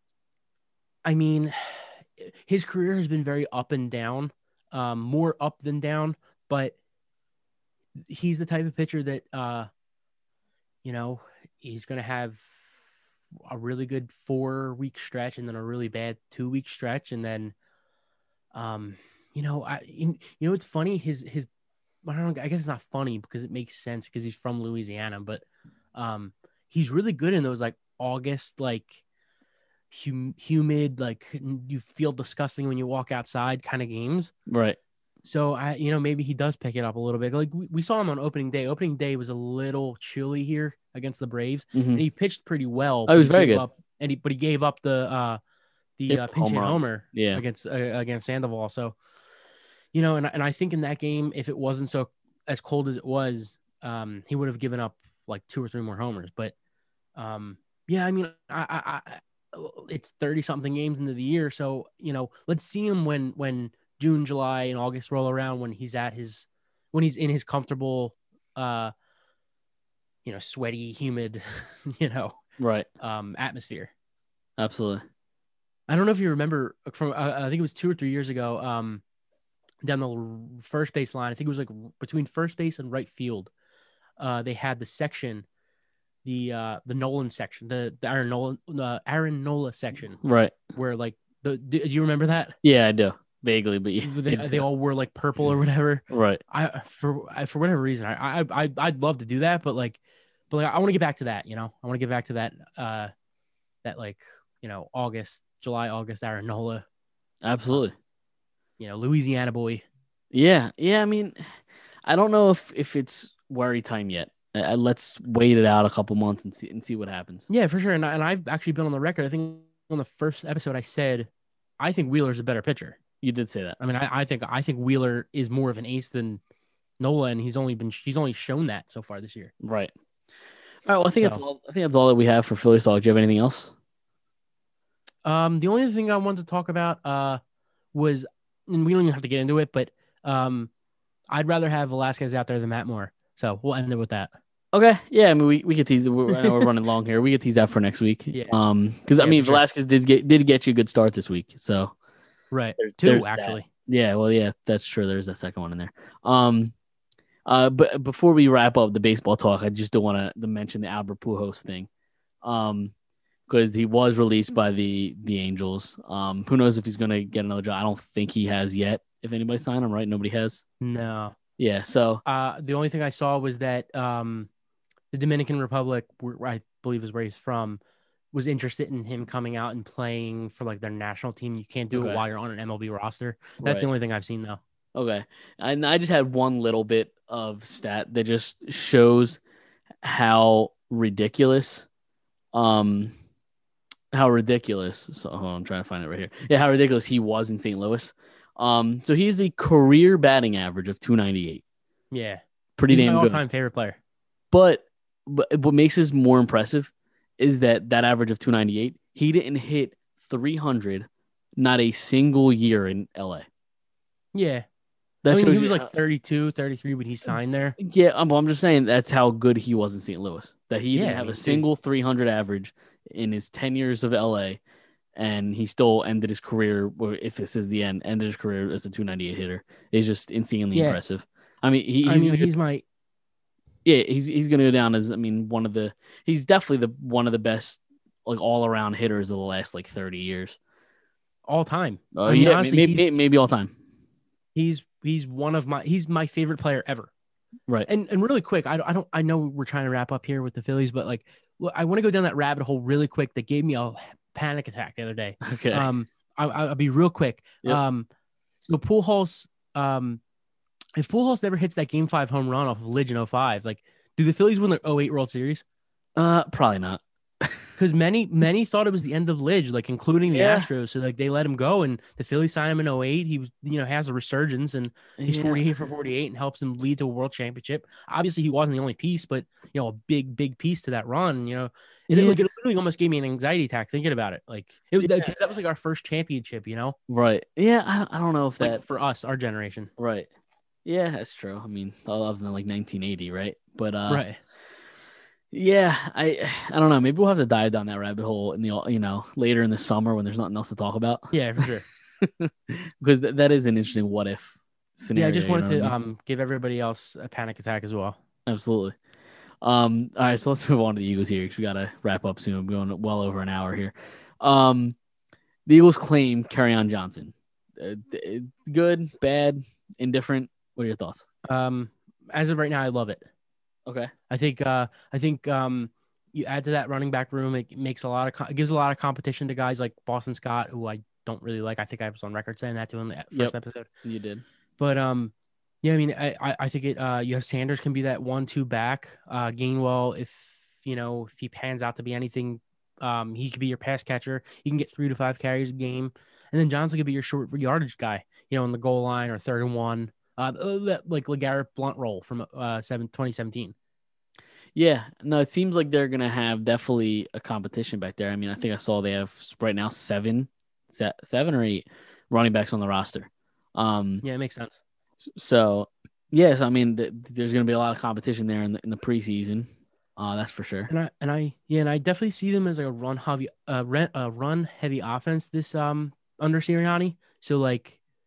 I mean, his career has been very up and down, um, more up than down, but he's the type of pitcher that, uh, you know, he's going to have a really good four week stretch and then a really bad two week stretch. And then, um, you know, I, you know, it's funny. His, his, I don't know, I guess it's not funny because it makes sense because he's from Louisiana, but, um, he's really good in those like August, like hum- humid, like you feel disgusting when you walk outside kind of games. Right. So I, you know, maybe he does pick it up a little bit. Like we, we saw him on opening day. Opening day was a little chilly here against the Braves, Mhm. and he pitched pretty well. Oh, he was but very gave good. Up, and he, but he gave up the uh, the Yep, uh, pinch hit home run. homer Yeah. against uh, against Sandoval. So, you know, and and I think in that game, if it wasn't so as cold as it was, um, he would have given up like two or three more homers. But, um, yeah, I mean, I, I, I it's thirty something games into the year, so you know, let's see him when when. June, July, and August roll around when he's at his, when he's in his comfortable, uh, you know, sweaty, humid, you know, Right. um, atmosphere. Absolutely. I don't know if you remember from, uh, I think it was two or three years ago. Um, down the first base line. I think it was like between first base and right field. Uh, they had the section, the uh, the Nolan section, the, the Aaron Nola, uh, Aaron Nola section, Right. where like the do you remember that? Yeah, I do vaguely, but yeah, They, they all wore like purple or whatever. right. I for I, for whatever reason, I I I I'd love to do that, but like, but like I want to get back to that. You know, I want to get back to that. Uh, that like you know August, July, August, Aaron Nola. Absolutely. You know, Louisiana boy. Yeah, yeah. I mean, I don't know if if it's worry time yet. Uh, let's wait it out a couple months and see and see what happens. Yeah, for sure. And I, and I've actually been on the record. I think on the first episode, I said I think Wheeler's a better pitcher. You did say that. I mean, I, I think I think Wheeler is more of an ace than Nola, and he's only been he's only shown that so far this year. Right. All right. Well, I think So- that's all. I think that's all that we have for Philly Talk. Do you have anything else? Um, the only thing I wanted to talk about uh was, and we don't even have to get into it, but um, I'd rather have Velasquez out there than Matt Moore. So we'll end it with that. Okay. Yeah. I mean, we, we get these. We're, I know we're running long here. We get these out for next week. Yeah. Um, because I Yeah, mean, for sure. Velasquez did get did get you a good start this week. So Right. There's- Two there's that. actually. yeah. Well, yeah, that's true. There's that second one in there. Um, uh, but before we wrap up the baseball talk, I just don't want to mention the Albert Pujols thing. Um, because he was released by the the Angels. Um, who knows if he's going to get another job? I don't think he has yet. If anybody signed him, right? Nobody has. No. Yeah. So Uh, the only thing I saw was that um, the Dominican Republic, where I believe is where he's from, was interested in him coming out and playing for like their national team. You can't do Okay. it while you're on an M L B roster. That's the Right. only thing I've seen though. Okay. And I just had one little bit of stat that just shows how ridiculous, um, how ridiculous. So hold on, I'm trying to find it right here. Yeah, how ridiculous he was in Saint Louis. Um, so he has a career batting average of two ninety-eight. Yeah. Pretty He's my damn good. all-time favorite player. But, but what makes this more impressive is that that average of two ninety-eight, he didn't hit three hundred not a single year in L A. Yeah. That I mean, shows he was you like how- thirty-two, thirty-three when he signed there. Yeah, I'm, I'm just saying that's how good he was in Saint Louis. That he didn't Yeah, I have mean, a dude. single three hundred average in his ten years of L A, and he still ended his career. Or if this is the end, ended his career as a two ninety-eight hitter. It's just insanely Yeah. impressive. I mean, he, he's I mean, gonna go- he's my yeah, he's he's gonna go down as I mean one of the he's definitely the one of the best like all around hitters of the last like thirty years. all time. Oh I mean, yeah, honestly, maybe, he's, maybe maybe all time. he's he's one of my he's my favorite player ever. Right. And and really quick, I don't, I don't I know we're trying to wrap up here with the Phillies, but like well, I want to go down that rabbit hole really quick that gave me a panic attack the other day. Okay. Um, I, I'll be real quick. Yep. Um, so Pujols, um, if Pujols never hits that Game Five home run off of Lidge in oh five, like, do the Phillies win the oh eight World Series? uh, probably not. Because many many thought it was the end of Lidge, like including the Yeah. Astros. So like they let him go, and the Phillies signed him in oh eight. He was you know has a resurgence, and he's Yeah. forty-eight for forty-eight, and helps him lead to a World Championship. Obviously, he wasn't the only piece, but you know a big big piece to that run. You know, it, Yeah. like, it literally almost gave me an anxiety attack thinking about it. Like it, Yeah. that, 'cause that was like our first championship. You know, Right. Yeah. I don't, I don't know if like that for us, our generation. right. Yeah, that's true. I mean, other than like nineteen eighty, right? But uh, right. yeah, I I don't know. Maybe we'll have to dive down that rabbit hole in the you know later in the summer when there's nothing else to talk about. Yeah, for sure. because th- that is an interesting what if scenario. Yeah, I just you wanted know to what I mean? um give everybody else a panic attack as well. Absolutely. Um, all right, so let's move on to the Eagles here because we got to wrap up soon. We're going well over an hour here. Um, the Eagles claim on Johnson. Uh, d- good, bad, indifferent. What are your thoughts? Um, as of right now, I love it. Okay. I think uh, I think um, you add to that running back room, it makes a lot of co- it gives a lot of competition to guys like Boston Scott, who I don't really like. I think I was on record saying that to him in the first Yep. episode. You did. But um, yeah, I mean, I I, I think it. Uh, you have Sanders can be that one-two back. Uh, Gainwell, if you know if he pans out to be anything, um, he could be your pass catcher. You can get three to five carries a game, and then Johnson could be your short yardage guy. You know, on the goal line or third and one. Uh, that like LeGarrette Blunt role from uh seven, twenty seventeen. Yeah, no, it seems like they're gonna have definitely a competition back there. I mean, I think I saw they have right now seven, se- seven or eight running backs on the roster. Um, Yeah, it makes sense. so yes, I mean, th- there's gonna be a lot of competition there in the in the preseason. Uh, that's for sure. And I and I yeah, and I definitely see them as like a run heavy, uh, run, uh, run heavy offense this um under Sirianni. So like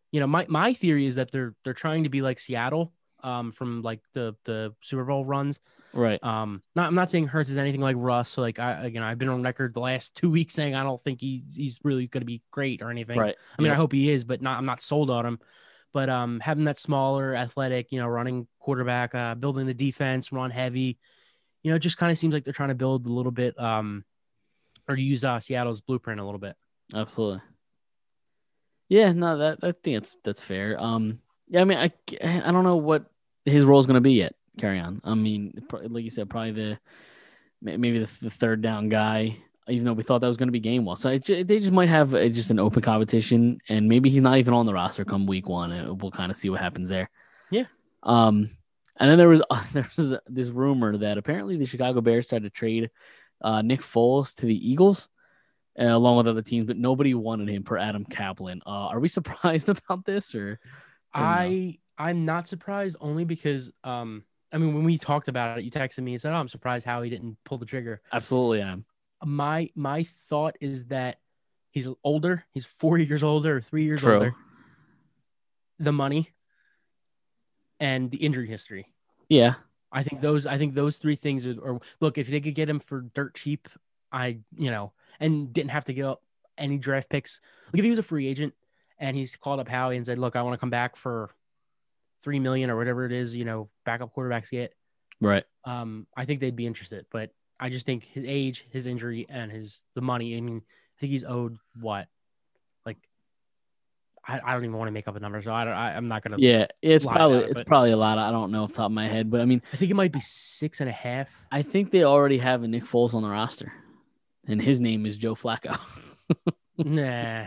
you know, my my theory is that they're they're trying to be like Seattle, um, from like the the Super Bowl runs. Right. Um, not I'm not saying Hurts is anything like Russ. So like I again, I've been on record the last two weeks saying I don't think he's he's really going to be great or anything. Right. I mean, Yep. I hope he is, but not I'm not sold on him. But um, having that smaller, athletic, you know, running quarterback, uh, building the defense, run heavy, you know, it just kind of seems like they're trying to build a little bit, um, or to use uh, Seattle's blueprint a little bit. Absolutely. Yeah, no, that I think that's that's fair. Um, yeah, I mean, I I don't know what his role is going to be yet. Carry on. I mean, like you said, probably the maybe the, the third down guy. Even though we thought that was going to be game well, so it, they just might have a, just an open competition, and maybe he's not even on the roster come week one, and we'll kind of see what happens there. Yeah. Um, and then there was uh, there was this rumor that apparently the Chicago Bears tried to trade uh, Nick Foles to the Eagles, uh, along with other teams, but nobody wanted him per Adam Kaplan. Uh, are we surprised about this, or, or I no? I'm not surprised only because um, I mean, when we talked about it, you texted me and said, "Oh, I'm surprised how he didn't pull the trigger." Absolutely, I am. My my thought is that he's older. He's four years older or three years True. older. The money and the injury history. Yeah, I think those. I think those three things are. Or look, if they could get him for dirt cheap, I you know, and didn't have to give up any draft picks. Like if he was a free agent and he's called up Howie and said, "Look, I want to come back for three million or whatever it is," you know, backup quarterbacks get. right. Um, I think they'd be interested, but I just think his age, his injury, and his the money. I mean, I think he's owed what, like, I, I don't even want to make up a number, so I don't. I, I'm not gonna. Yeah, it's lie probably about it, it's but- probably a lot. I don't know off the top of my head, but I mean, I think it might be six and a half. I think they already have a Nick Foles on the roster, and his name is Joe Flacco. Nah.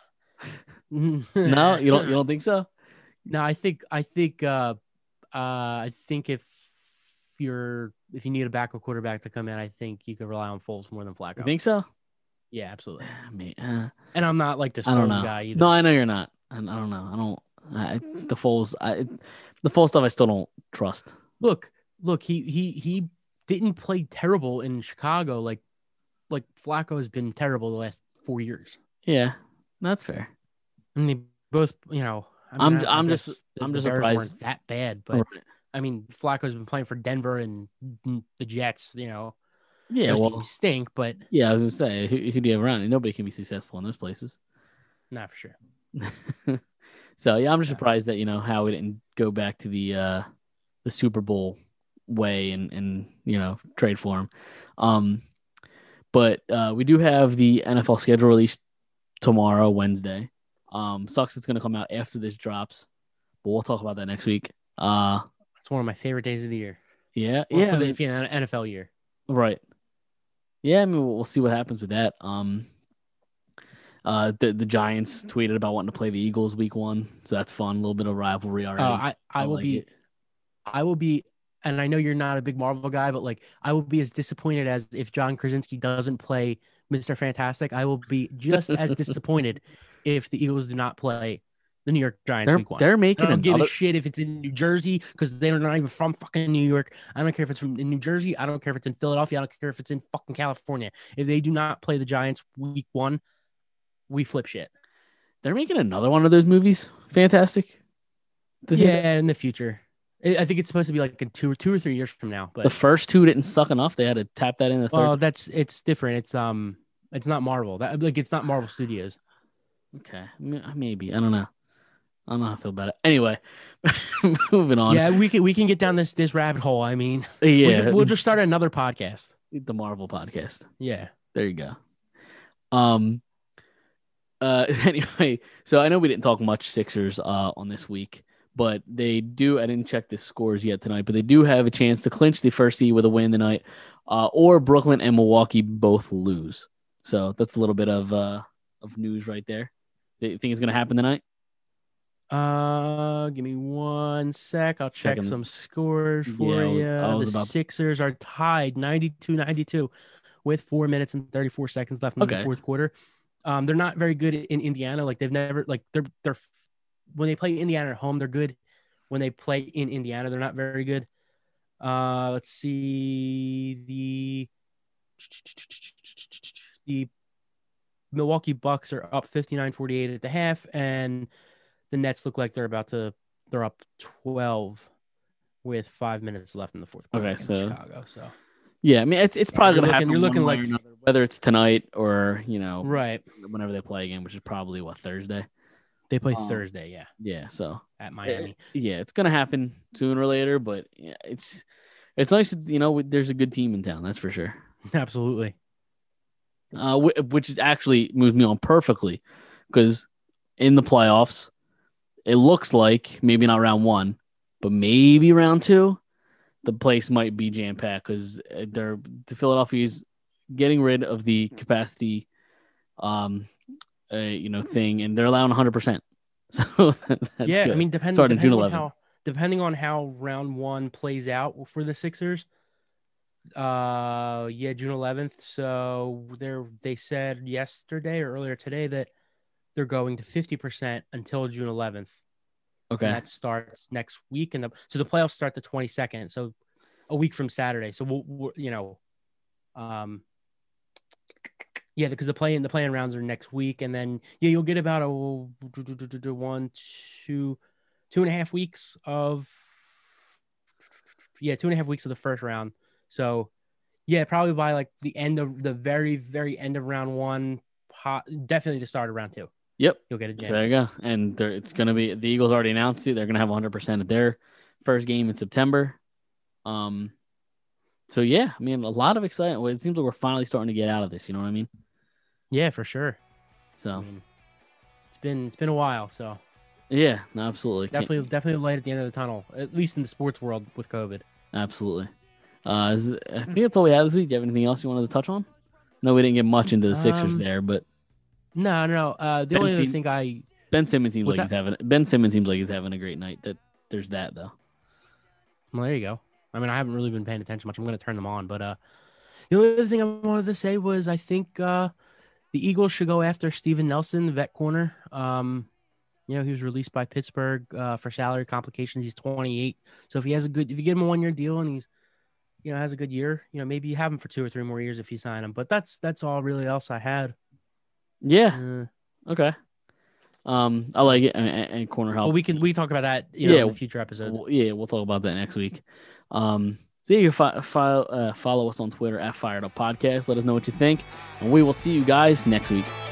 No, you don't. You don't think so? No, I think I think uh, uh, I think if you're if you need a backup quarterback to come in, I think you could rely on Foles more than Flacco. You think so? Yeah, absolutely. I mean, uh, And I'm not like this I don't Foles know. guy either. No, I know you're not. I, I don't know. I don't. I, the Foles, I, the Foles stuff, I still don't trust. Look, look, he he he didn't play terrible in Chicago. Like like Flacco has been terrible the last four years. Yeah, that's fair. I mean, both. You know, I mean, I'm- I- I I'm guess just- the- I'm the just Bears surprised- weren't that bad, but Right. I mean, Flacco's been playing for Denver and the Jets. You know, Yeah, those well, teams stink, but yeah, I was gonna say, who, who do you have around? Nobody can be successful in those places. not for sure. So yeah, I'm just Yeah. surprised that you know how we didn't go back to the uh the Super Bowl way and and you know trade for him. Um, but uh, we do have the N F L schedule released tomorrow, Wednesday. Um, sucks it's gonna come out after this drops, but we'll talk about that next week. Uh, It's one of my favorite days of the year. yeah, Well, yeah, for I the mean- if you're in an N F L year. right. Yeah, I mean we'll, we'll see what happens with that. Um, uh, the the Giants tweeted about wanting to play the Eagles week one, so that's fun. A little bit of rivalry already. Uh, I I will like be, it. I will be, and I know you're not a big Marvel guy, but like I will be as disappointed as if John Krasinski doesn't play Mister Fantastic. I will be just as disappointed if the Eagles do not play the New York Giants They're, week one. they're I making don't give another. a shit if it's in New Jersey because they're not even from fucking New York. I don't care if it's from in New Jersey. I don't care if it's in Philadelphia. I don't care if it's in fucking California. If they do not play the Giants week one, we flip shit. They're making another one of those movies. Fantastic. The, Yeah, in the future. I I think it's supposed to be like in two or two or three years from now. But the first two didn't suck enough. They had to tap that in the third. well, that's it's different. It's um, it's not Marvel. That like it's not Marvel Studios. Okay, M- maybe I don't know. I don't know how I feel about it. Anyway, moving on. Yeah, we can we can get down this this rabbit hole. I mean, we yeah. can- we'll just start another podcast. the Marvel podcast. Yeah. There you go. Um. Uh. Anyway, so I know we didn't talk much Sixers uh on this week, but they do. I didn't check the scores yet tonight, but they do have a chance to clinch the first seed with a win tonight, uh, or Brooklyn and Milwaukee both lose. So that's a little bit of uh of news right there. You think it's gonna happen tonight? Uh, give me one sec. I'll check Checking some this- scores for Yeah, I was- you. I was the about- Sixers are tied ninety-two ninety-two with four minutes and thirty-four seconds left in Okay. the fourth quarter. Um, they're not very good in Indiana. Like they've never like they're they're when they play Indiana at home, they're good. When they play in Indiana, they're not very good. Uh, let's see the the Milwaukee Bucks are up fifty-nine forty-eight at the half, and the Nets look like they're about to they're up twelve with five minutes left in the fourth quarter Okay, against so- Chicago. So Yeah, I mean, it's it's Yeah, probably you're gonna looking- happen. you're looking one way like- or another, whether it's tonight or you know, right, whenever they play again, which is probably what Thursday. they play Um, Thursday, yeah, Yeah, so at Miami. yeah, it's gonna happen sooner or later. But yeah, it's it's nice, that, you know, there's a good team in town. That's for sure. Absolutely. Uh, wh- which is actually moves me on perfectly because in the playoffs, it looks like maybe not round one, but maybe round two, the place might be jam packed because they're the Philadelphia's getting rid of the capacity, um, uh, you know, thing, and they're allowing one hundred percent. So that's yeah, good. I mean, depending, Starting June depending on eleventh. how depending on how round one plays out for the Sixers. Uh, yeah, June eleventh. So they're they said yesterday or earlier today that they're going to fifty percent until June eleventh. Okay. And that starts next week, and the so the playoffs start the twenty-second, so a week from Saturday. So we'll, we'll you know, um, yeah, because the play in the playing rounds are next week, and then yeah, you'll get about a one, two, two and a half weeks of yeah, two and a half weeks of the first round. So yeah, probably by like the end of the very very end of round one, po- definitely the start of round two. Yep. You'll get a jam. So there you go. And they're- it's going to be the Eagles already announced it. They're going to have one hundred percent of their first game in September. Um, so yeah, I mean, a lot of excitement. Well, it seems like we're finally starting to get out of this. You know what I mean? Yeah, for sure. I So mean, it's been it's been a while, so yeah, no, absolutely. Can't- definitely definitely light at the end of the tunnel, at least in the sports world with COVID. absolutely. Uh, is, I think that's all we had this week. Do you have anything else you wanted to touch on? No, we didn't get much into the Sixers Um, there, but No, no. Uh, the Ben only other seemed- thing I Ben Simmons seems What's like that? he's having Ben Simmons seems like he's having a great night. That there's that though. well, there you go. I mean, I haven't really been paying attention much. I'm going to turn them on, but uh, the only other thing I wanted to say was I think uh, the Eagles should go after Steven Nelson, the vet corner. Um, you know, he was released by Pittsburgh uh, for salary complications. He's twenty-eight, so if he has a good, if you give him a one year deal and he's, you know, has a good year, you know, maybe you have him for two or three more years if you sign him. But that's that's all really else I had. Yeah. Uh, Okay. Um, I like it. I mean, and, and corner help. But we can we talk about that, you know, Yeah. in the future episodes. Well, yeah, we'll talk about that next week. Um, so yeah, you can fi- fi- uh, follow us on Twitter at Fired Up Podcast. Let us know what you think, and we will see you guys next week.